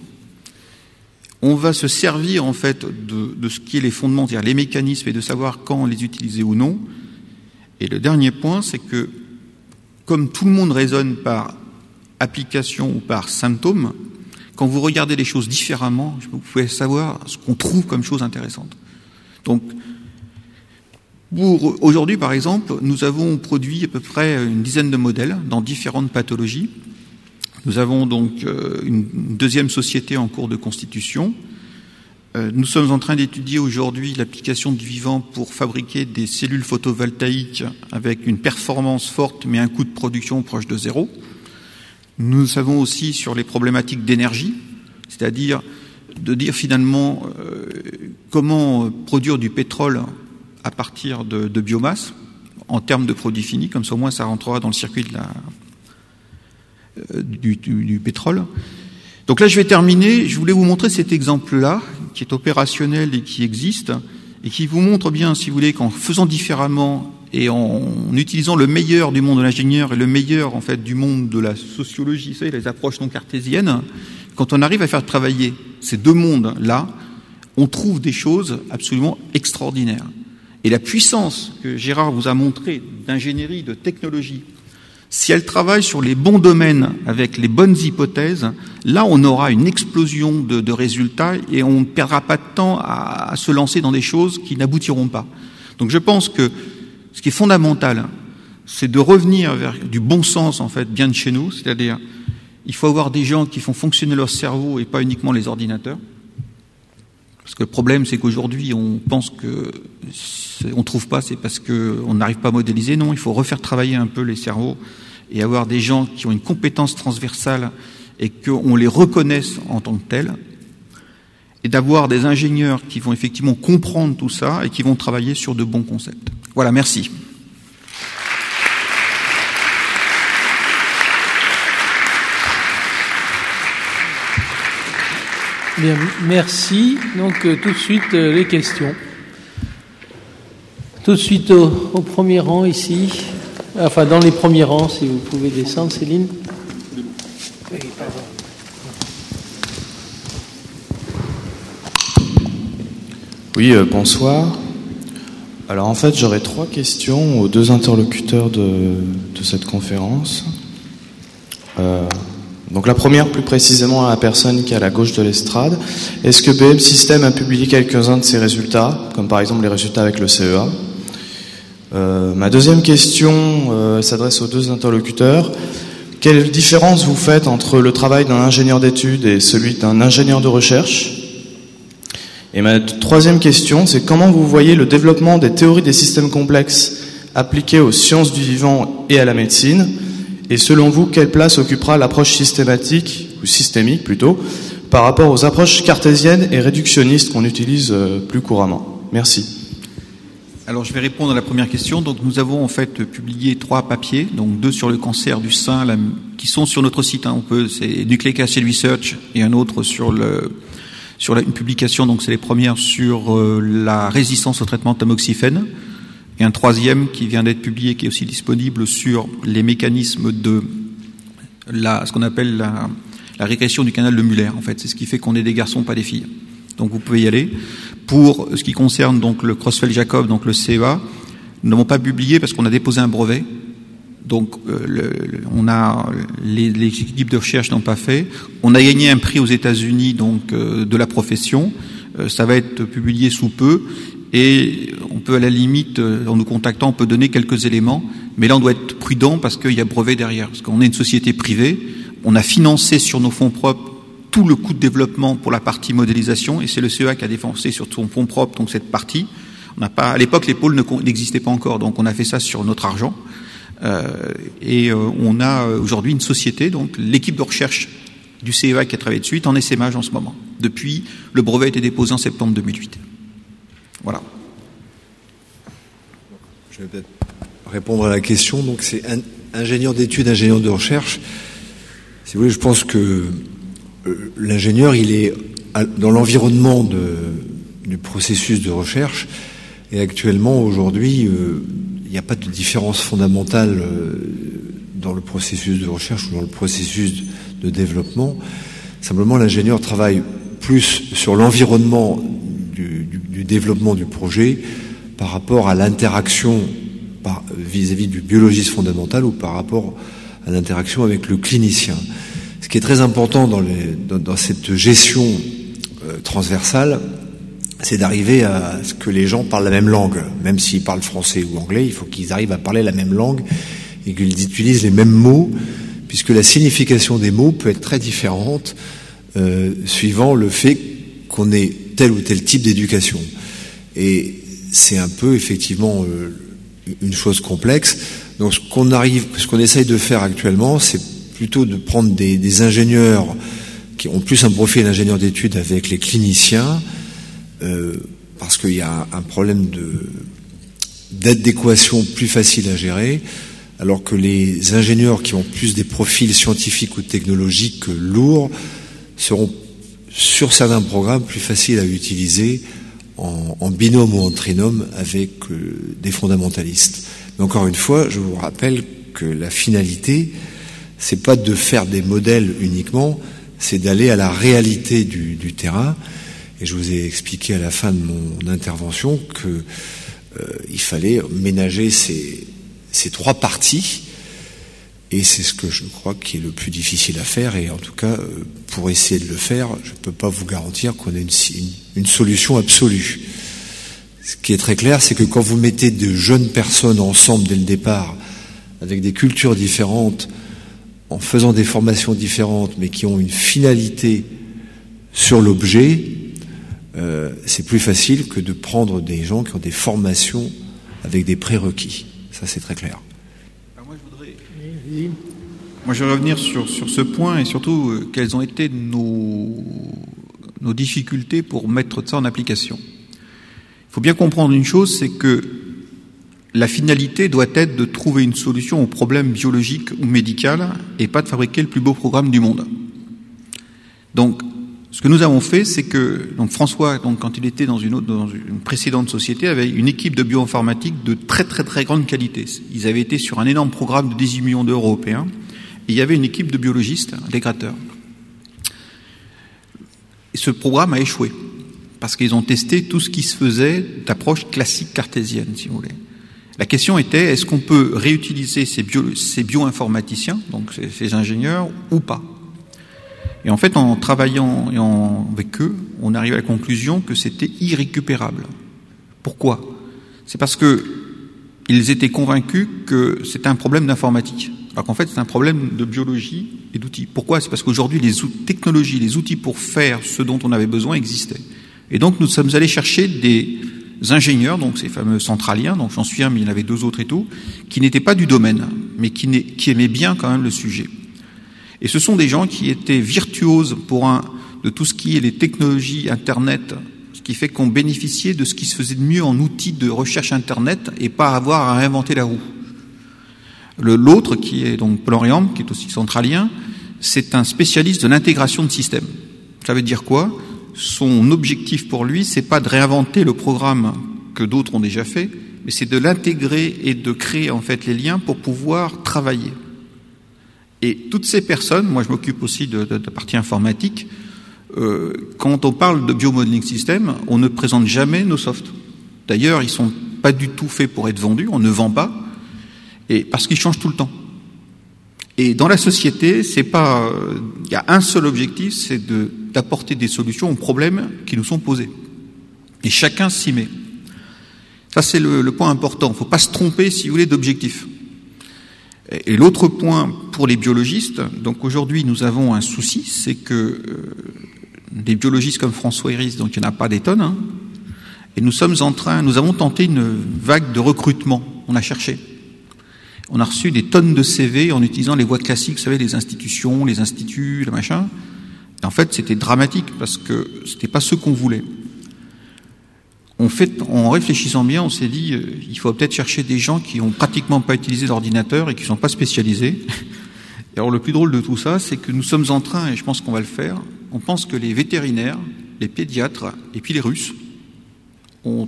On va se servir, en fait, de ce qui est les fondements, c'est-à-dire les mécanismes, et de savoir quand les utiliser ou non. Et le dernier point, c'est que, comme tout le monde raisonne par application ou par symptôme, quand vous regardez les choses différemment, vous pouvez savoir ce qu'on trouve comme chose intéressante. Donc, pour aujourd'hui, par exemple, nous avons produit à peu près une dizaine de modèles dans différentes pathologies. Nous avons donc une deuxième société en cours de constitution. Nous sommes en train d'étudier aujourd'hui l'application du vivant pour fabriquer des cellules photovoltaïques avec une performance forte mais un coût de production proche de 0. Nous savons aussi sur les problématiques d'énergie, c'est-à-dire de dire finalement comment produire du pétrole à partir de biomasse en termes de produits finis, comme ça au moins ça rentrera dans le circuit du pétrole. Donc là je vais terminer, je voulais vous montrer cet exemple-là qui est opérationnel et qui existe et qui vous montre bien, si vous voulez, qu'en faisant différemment et en utilisant le meilleur du monde de l'ingénieur et le meilleur en fait du monde de la sociologie, vous savez, les approches non cartésiennes, quand on arrive à faire travailler ces 2 mondes-là, on trouve des choses absolument extraordinaires. Et la puissance que Gérard vous a montrée d'ingénierie, de technologie, si elle travaille sur les bons domaines avec les bonnes hypothèses, là on aura une explosion de résultats et on ne perdra pas de temps à se lancer dans des choses qui n'aboutiront pas. Donc je pense que ce qui est fondamental, c'est de revenir vers du bon sens en fait, bien de chez nous, c'est-à-dire il faut avoir des gens qui font fonctionner leur cerveau et pas uniquement les ordinateurs. Parce que le problème, c'est qu'aujourd'hui, on pense que on trouve pas, c'est parce qu'on n'arrive pas à modéliser. Non, il faut refaire travailler un peu les cerveaux et avoir des gens qui ont une compétence transversale et qu'on les reconnaisse en tant que tels. Et d'avoir des ingénieurs qui vont effectivement comprendre tout ça et qui vont travailler sur de bons concepts. Voilà, merci. Bien, merci. Donc tout de suite les questions. Tout de suite au premier rang ici. Enfin dans les premiers rangs, si vous pouvez descendre, Céline. Oui, pardon. Oui, bonsoir. Alors en fait, j'aurais 3 questions aux 2 interlocuteurs de cette conférence. Donc la première, plus précisément à la personne qui est à la gauche de l'estrade. Est-ce que BM System a publié quelques-uns de ses résultats, comme par exemple les résultats avec le CEA ? Ma deuxième question s'adresse aux deux interlocuteurs. Quelle différence vous faites entre le travail d'un ingénieur d'études et celui d'un ingénieur de recherche? Et ma troisième question, c'est comment vous voyez le développement des théories des systèmes complexes appliquées aux sciences du vivant et à la médecine? Et selon vous, quelle place occupera l'approche systématique, ou systémique plutôt, par rapport aux approches cartésiennes et réductionnistes qu'on utilise plus couramment? Merci. Alors je vais répondre à la première question. Donc nous avons en fait publié 3 papiers, donc 2 sur le cancer du sein, qui sont sur notre site. C'est Nucleic Acid Research, et un autre sur une publication. Donc c'est les premières sur la résistance au traitement de tamoxifène, et un 3e qui vient d'être publié, qui est aussi disponible sur les mécanismes de ce qu'on appelle la régression du canal de Muller. En fait, c'est ce qui fait qu'on est des garçons, pas des filles. Donc vous pouvez y aller. Pour ce qui concerne donc le Creutzfeldt-Jakob, donc le CEA, nous n'avons pas publié parce qu'on a déposé un brevet. Donc les équipes de recherche n'ont pas fait. On a gagné un prix aux États-Unis donc de la profession. Ça va être publié sous peu, et on peut à la limite, en nous contactant, on peut donner quelques éléments. Mais là, on doit être prudent parce qu'il y a brevet derrière. Parce qu'on est une société privée, on a financé sur nos fonds propres tout le coût de développement pour la partie modélisation, et c'est le CEA qui a dépensé sur son fonds propre donc cette partie. On n'a pas, à l'époque, les pôles n'existaient pas encore, donc on a fait ça sur notre argent. On a aujourd'hui une société, donc l'équipe de recherche du CEA qui a travaillé dessus est en essaimage en ce moment. Depuis, le brevet a été déposé en septembre 2008. Voilà. Je vais peut-être répondre à la question. Donc c'est ingénieur d'études, ingénieur de recherche. Si vous voulez, je pense que l'ingénieur, il est dans l'environnement du processus de recherche, et actuellement, aujourd'hui, il n'y a pas de différence fondamentale dans le processus de recherche ou dans le processus de développement. Simplement, l'ingénieur travaille plus sur l'environnement du développement du projet par rapport à l'interaction vis-à-vis du biologiste fondamental ou par rapport à l'interaction avec le clinicien. Ce qui est très important dans cette gestion transversale, c'est d'arriver à ce que les gens parlent la même langue. Même s'ils parlent français ou anglais, il faut qu'ils arrivent à parler la même langue et qu'ils utilisent les mêmes mots, puisque la signification des mots peut être très différente suivant le fait qu'on ait tel ou tel type d'éducation. Et c'est un peu effectivement une chose complexe. Donc ce qu'on essaye de faire actuellement, c'est plutôt de prendre des ingénieurs qui ont plus un profil d'ingénieur d'études avec les cliniciens, parce qu'il y a un problème d'adéquation plus facile à gérer, alors que les ingénieurs qui ont plus des profils scientifiques ou technologiques lourds seront sur certains programmes plus faciles à utiliser en binôme ou en trinôme avec des fondamentalistes. Mais encore une fois, je vous rappelle que la finalité, c'est pas de faire des modèles uniquement, c'est d'aller à la réalité du terrain. Et je vous ai expliqué à la fin de mon intervention que il fallait ménager ces 3 parties, et c'est ce que je crois qui est le plus difficile à faire. Et en tout cas, pour essayer de le faire, je ne peux pas vous garantir qu'on ait une solution absolue. Ce qui est très clair, c'est que quand vous mettez de jeunes personnes ensemble dès le départ, avec des cultures différentes, en faisant des formations différentes, mais qui ont une finalité sur l'objet, c'est plus facile que de prendre des gens qui ont des formations avec des prérequis. Ça, c'est très clair. Alors moi, je vais revenir sur ce point, et surtout quelles ont été nos difficultés pour mettre ça en application. Il faut bien comprendre une chose, c'est que la finalité doit être de trouver une solution au problème biologique ou médical, et pas de fabriquer le plus beau programme du monde. Donc, ce que nous avons fait, c'est que François, quand il était dans une précédente société, avait une équipe de bioinformatique de très très très grande qualité. Ils avaient été sur un énorme programme de 18 millions d'euros européens, et il y avait une équipe de biologistes intégrateurs. Et ce programme a échoué, parce qu'ils ont testé tout ce qui se faisait d'approche classique cartésienne, si vous voulez. La question était, est-ce qu'on peut réutiliser ces bioinformaticiens, donc ces ingénieurs, ou pas? Et en fait, en travaillant avec eux, on arrive à la conclusion que c'était irrécupérable. Pourquoi? C'est parce que ils étaient convaincus que c'était un problème d'informatique. Alors qu'en fait, c'est un problème de biologie et d'outils. Pourquoi ? C'est parce qu'aujourd'hui, les technologies, les outils pour faire ce dont on avait besoin existaient. Et donc, nous sommes allés chercher des ingénieurs, donc ces fameux centraliens, donc j'en suis un, mais il y en avait 2 autres et tout, qui n'étaient pas du domaine, mais qui aimaient bien quand même le sujet. Et ce sont des gens qui étaient virtuoses de tout ce qui est les technologies Internet, ce qui fait qu'on bénéficiait de ce qui se faisait de mieux en outils de recherche Internet et pas avoir à inventer la roue. L'autre, qui est donc Paul Henri Hamp, qui est aussi centralien, c'est un spécialiste de l'intégration de systèmes. Ça veut dire quoi ? Son objectif pour lui, c'est pas de réinventer le programme que d'autres ont déjà fait, mais c'est de l'intégrer et de créer en fait les liens pour pouvoir travailler. Et toutes ces personnes, moi je m'occupe aussi de la partie informatique, quand on parle de biomodeling system, on ne présente jamais nos softs. D'ailleurs, ils sont pas du tout faits pour être vendus, on ne vend pas, et parce qu'ils changent tout le temps. Et dans la société, c'est pas, il y a un seul objectif, c'est d'apporter des solutions aux problèmes qui nous sont posés. Et chacun s'y met. Ça, c'est le point important. Il ne faut pas se tromper, si vous voulez, d'objectif. Et l'autre point pour les biologistes, donc aujourd'hui, nous avons un souci, c'est que des biologistes comme François Héris, donc il n'y en a pas des tonnes, hein, et nous avons tenté une vague de recrutement. On a cherché. On a reçu des tonnes de CV en utilisant les voies classiques, vous savez, les institutions, les instituts, le machin. Et en fait, c'était dramatique parce que c'était pas ce qu'on voulait. En réfléchissant bien, on s'est dit, il faut peut-être chercher des gens qui ont pratiquement pas utilisé d'ordinateur et qui sont pas spécialisés. Et alors, le plus drôle de tout ça, c'est que nous sommes en train, et je pense qu'on va le faire, on pense que les vétérinaires, les pédiatres et puis les Russes ont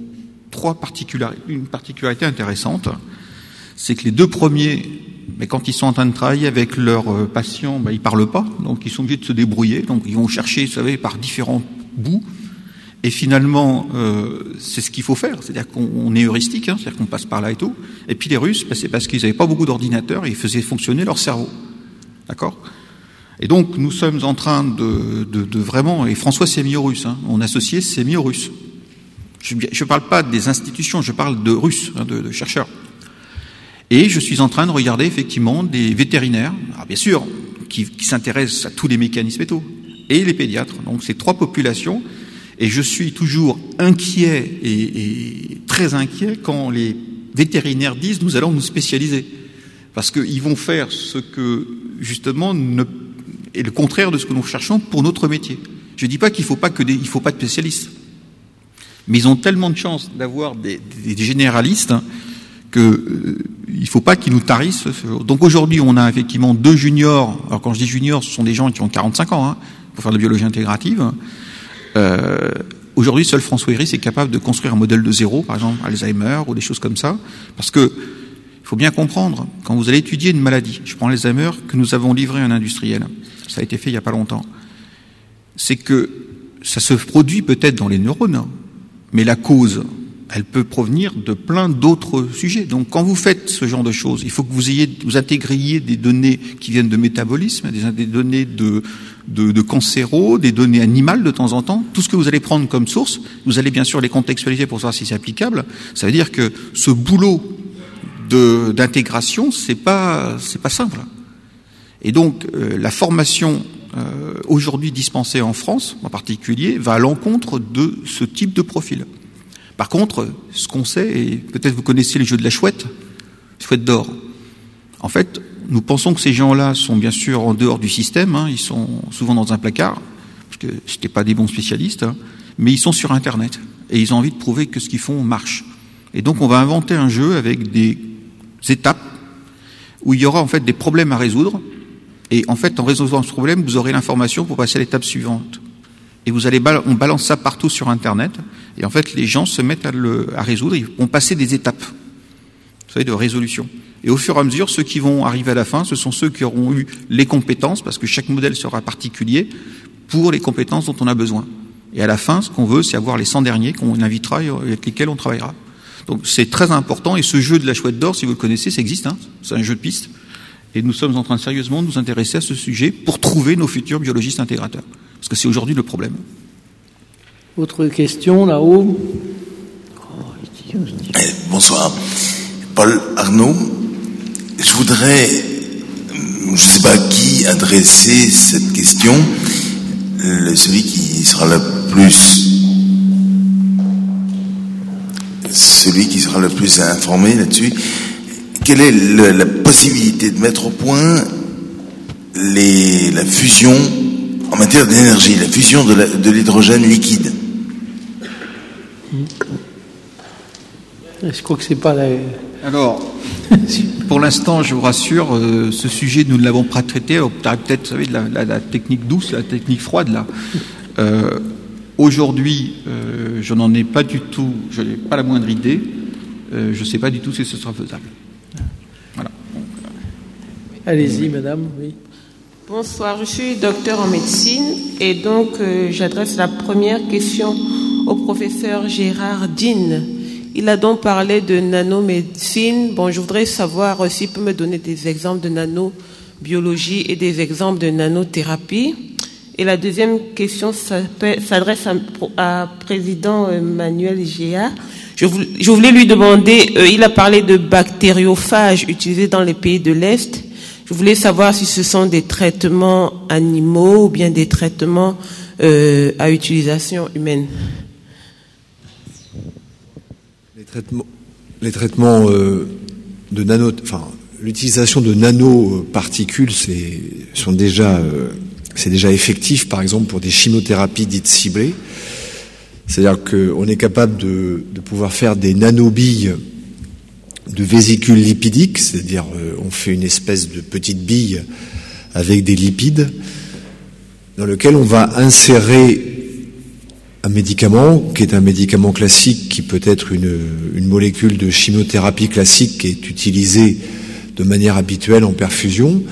une particularité intéressante. C'est que les 2 premiers, mais quand ils sont en train de travailler avec leurs patients, ils parlent pas, donc ils sont obligés de se débrouiller, donc ils vont chercher, vous savez, par différents bouts, et finalement, c'est ce qu'il faut faire, c'est-à-dire qu'on est heuristique, hein, c'est-à-dire qu'on passe par là et tout, et puis les Russes, c'est parce qu'ils n'avaient pas beaucoup d'ordinateurs, et ils faisaient fonctionner leur cerveau, d'accord ? Et donc, nous sommes en train de vraiment, et François s'est mis aux Russes, hein, mon associé s'est mis aux Russes. Je parle pas des institutions, je parle de Russes, hein, de chercheurs. Et je suis en train de regarder effectivement des vétérinaires, alors bien sûr, qui s'intéressent à tous les mécanismes et tout, et les pédiatres. Donc c'est 3 populations, et je suis toujours inquiet et très inquiet quand les vétérinaires disent nous allons nous spécialiser, parce qu'ils vont faire ce que justement est le contraire de ce que nous cherchons pour notre métier. Je dis pas qu'il faut pas de spécialistes, mais ils ont tellement de chance d'avoir des généralistes. Hein, il faut pas qu'ils nous tarissent. Donc aujourd'hui, on a effectivement 2 juniors. Alors quand je dis juniors, ce sont des gens qui ont 45 ans, hein, pour faire de la biologie intégrative. Aujourd'hui, seul François Héris est capable de construire un modèle de zéro, par exemple Alzheimer ou des choses comme ça, parce que il faut bien comprendre, quand vous allez étudier une maladie, je prends Alzheimer que nous avons livré à un industriel, ça a été fait il y a pas longtemps, c'est que ça se produit peut-être dans les neurones, mais la cause, elle peut provenir de plein d'autres sujets. Donc, quand vous faites ce genre de choses, il faut que vous intégriez des données qui viennent de métabolisme, des données de cancéro, des données animales de temps en temps. Tout ce que vous allez prendre comme source, vous allez bien sûr les contextualiser pour savoir si c'est applicable. Ça veut dire que ce boulot d'intégration, c'est pas simple. Et donc, la formation aujourd'hui dispensée en France, en particulier, va à l'encontre de ce type de profil. Par contre, ce qu'on sait, et peut-être vous connaissez les jeux de la chouette d'or. En fait, nous pensons que ces gens-là sont bien sûr en dehors du système, hein, ils sont souvent dans un placard, parce que c'était pas des bons spécialistes, hein, mais ils sont sur Internet, et ils ont envie de prouver que ce qu'ils font marche. Et donc on va inventer un jeu avec des étapes, où il y aura en fait des problèmes à résoudre, et en fait en résolvant ce problème, vous aurez l'information pour passer à l'étape suivante. Et on balance ça partout sur Internet, et en fait les gens se mettent à résoudre, ils vont passer des étapes, vous savez, de résolution. Et au fur et à mesure, ceux qui vont arriver à la fin, ce sont ceux qui auront eu les compétences, parce que chaque modèle sera particulier pour les compétences dont on a besoin. Et à la fin, ce qu'on veut, c'est avoir les 100 derniers qu'on invitera et avec lesquels on travaillera. Donc c'est très important, et ce jeu de la chouette d'or, si vous le connaissez, ça existe, hein, c'est un jeu de piste. Et nous sommes en train de sérieusement nous intéresser à ce sujet pour trouver nos futurs biologistes intégrateurs. Parce que c'est aujourd'hui le problème. Autre question, là-haut. Bonsoir. Paul Arnaud. Je voudrais, je ne sais pas à qui adresser cette question, celui qui sera le plus informé là-dessus. Quelle est la possibilité de mettre au point la fusion en matière d'énergie, la fusion de l'hydrogène liquide? Je crois que c'est pas la... Alors, pour l'instant, je vous rassure, ce sujet, nous ne l'avons pas traité. Peut-être, vous savez, la technique douce, la technique froide, là. Aujourd'hui, je n'en ai pas du tout, je n'ai pas la moindre idée. Je ne sais pas du tout si ce sera faisable. Voilà. Allez-y, madame, oui. Bonsoir, je suis docteur en médecine et donc j'adresse la première question au professeur Gérard Dean. Il a donc parlé de nanomédecine. Bon, je voudrais savoir s'il peut me donner des exemples de nanobiologie et des exemples de nanothérapie. Et la deuxième question s'adresse à président Manuel Géa. Je voulais lui demander, il a parlé de bactériophages utilisés dans les pays de l'Est. Je voulais savoir si ce sont des traitements animaux ou bien des traitements à utilisation humaine. Les traitements de nano, enfin l'utilisation de nanoparticules, c'est déjà effectif, par exemple pour des chimiothérapies dites ciblées. C'est-à-dire qu'on est capable de pouvoir faire des nanobilles de vésicules lipidiques, c'est-à-dire on fait une espèce de petite bille avec des lipides dans lequel on va insérer un médicament qui est un médicament classique, qui peut être une molécule de chimiothérapie classique qui est utilisée de manière habituelle en perfusion,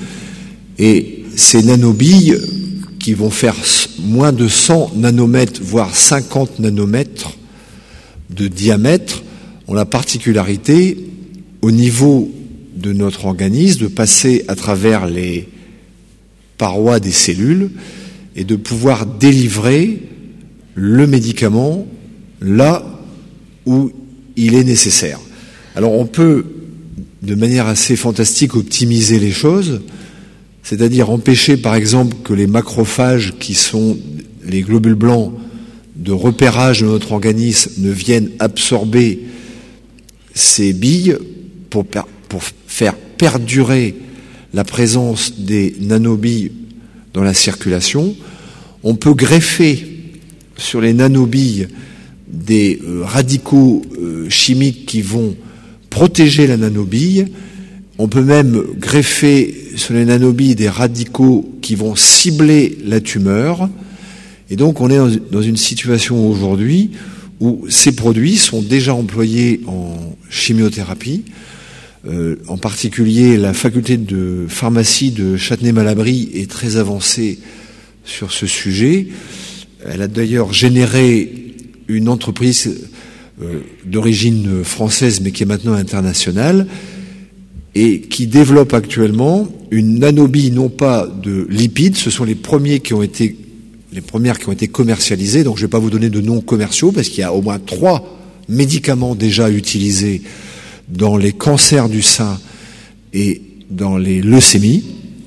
et ces nanobilles qui vont faire moins de 100 nanomètres, voire 50 nanomètres de diamètre, ont la particularité, au niveau de notre organisme, de passer à travers les parois des cellules et de pouvoir délivrer le médicament là où il est nécessaire. Alors on peut, de manière assez fantastique, optimiser les choses, c'est-à-dire empêcher par exemple que les macrophages, qui sont les globules blancs de repérage de notre organisme, ne viennent absorber ces billes pour faire perdurer la présence des nanobilles dans la circulation. On peut greffer sur les nanobilles des radicaux chimiques qui vont protéger la nanobille. On peut même greffer sur les nanobilles des radicaux qui vont cibler la tumeur. Et donc on est dans une situation aujourd'hui où ces produits sont déjà employés en chimiothérapie. En particulier, la faculté de pharmacie de Châtenay-Malabry est très avancée sur ce sujet. Elle a d'ailleurs généré une entreprise d'origine française, mais qui est maintenant internationale, et qui développe actuellement une nanobille non pas de lipides, ce sont les premières qui ont été commercialisées, donc je ne vais pas vous donner de noms commerciaux, parce qu'il y a au moins 3 médicaments déjà utilisés dans les cancers du sein et dans les leucémies.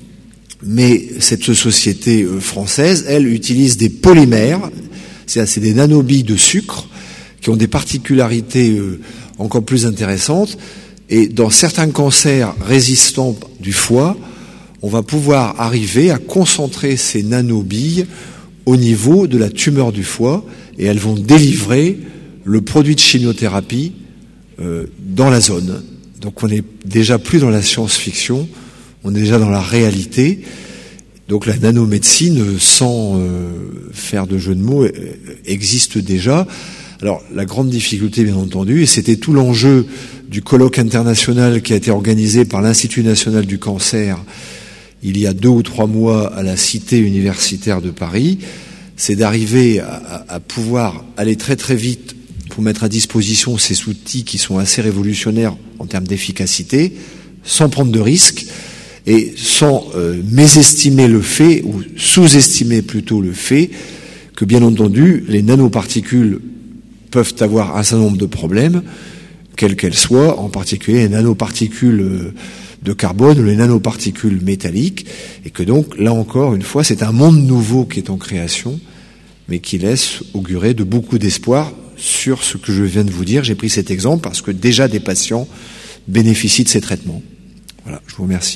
Mais cette société française, elle, utilise des polymères, c'est des nanobilles de sucre, qui ont des particularités encore plus intéressantes. Et dans certains cancers résistants du foie, on va pouvoir arriver à concentrer ces nanobilles au niveau de la tumeur du foie, et elles vont délivrer le produit de chimiothérapie dans la zone. Donc on n'est déjà plus dans la science-fiction, on est déjà dans la réalité. Donc la nanomédecine, sans faire de jeu de mots, existe déjà. Alors la grande difficulté, bien entendu, et c'était tout l'enjeu du colloque international qui a été organisé par l'Institut national du cancer il y a 2 ou 3 mois à la Cité universitaire de Paris, c'est d'arriver à pouvoir aller très très vite pour mettre à disposition ces outils qui sont assez révolutionnaires en termes d'efficacité, sans prendre de risques et sans mésestimer le fait, ou sous-estimer plutôt le fait, que bien entendu les nanoparticules peuvent avoir un certain nombre de problèmes, quelles qu'elles soient, en particulier les nanoparticules de carbone ou les nanoparticules métalliques, et que donc, là encore, une fois, c'est un monde nouveau qui est en création, mais qui laisse augurer de beaucoup d'espoir sur ce que je viens de vous dire. J'ai pris cet exemple parce que déjà des patients bénéficient de ces traitements. Voilà, je vous remercie.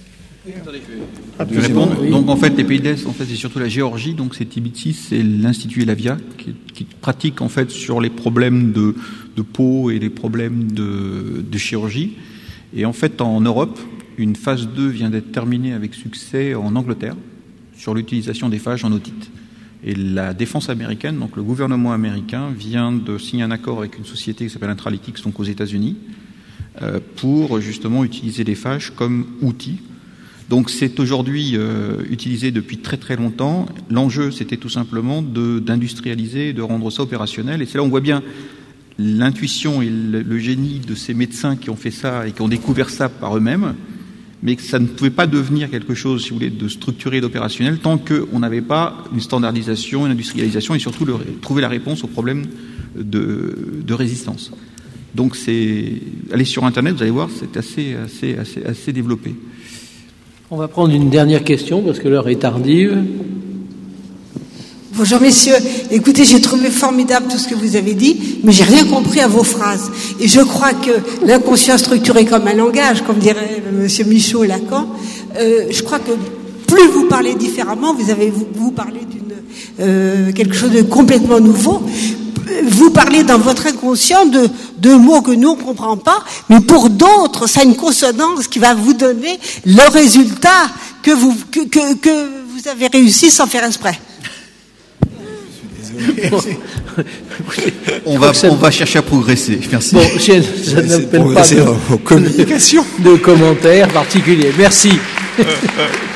Je vais répondre. Oui. Donc en fait, les pays de l'Est, en fait, c'est surtout la Géorgie. Donc c'est Tbilisi, c'est l'Institut Elavia qui pratique en fait sur les problèmes de peau et les problèmes de chirurgie. Et en fait, en Europe, une phase 2 vient d'être terminée avec succès en Angleterre sur l'utilisation des phages en otite. Et la défense américaine, donc le gouvernement américain, vient de signer un accord avec une société qui s'appelle Intralytics, donc aux États-Unis, pour justement utiliser les phages comme outil. Donc c'est aujourd'hui utilisé depuis très très longtemps. L'enjeu, c'était tout simplement d'industrialiser, de rendre ça opérationnel. Et c'est là où on voit bien l'intuition et le génie de ces médecins qui ont fait ça et qui ont découvert ça par eux-mêmes, mais que ça ne pouvait pas devenir quelque chose, si vous voulez, de structuré et d'opérationnel tant qu'on n'avait pas une standardisation, une industrialisation et surtout trouver la réponse aux problèmes de résistance. Donc allez sur Internet, vous allez voir, c'est assez développé. On va prendre une dernière question parce que l'heure est tardive. Bonjour messieurs, écoutez, j'ai trouvé formidable tout ce que vous avez dit, mais j'ai rien compris à vos phrases. Et je crois que l'inconscient structuré comme un langage, comme dirait monsieur Michaud et Lacan, je crois que plus vous parlez différemment, vous parlez d'une quelque chose de complètement nouveau. Vous parlez dans votre inconscient de mots que nous on comprend pas, mais pour d'autres, ça a une consonance qui va vous donner le résultat que vous avez réussi sans faire exprès. On va chercher à progresser. Merci. Bon, ça n'appelle pas de communication, de commentaires particuliers. Merci.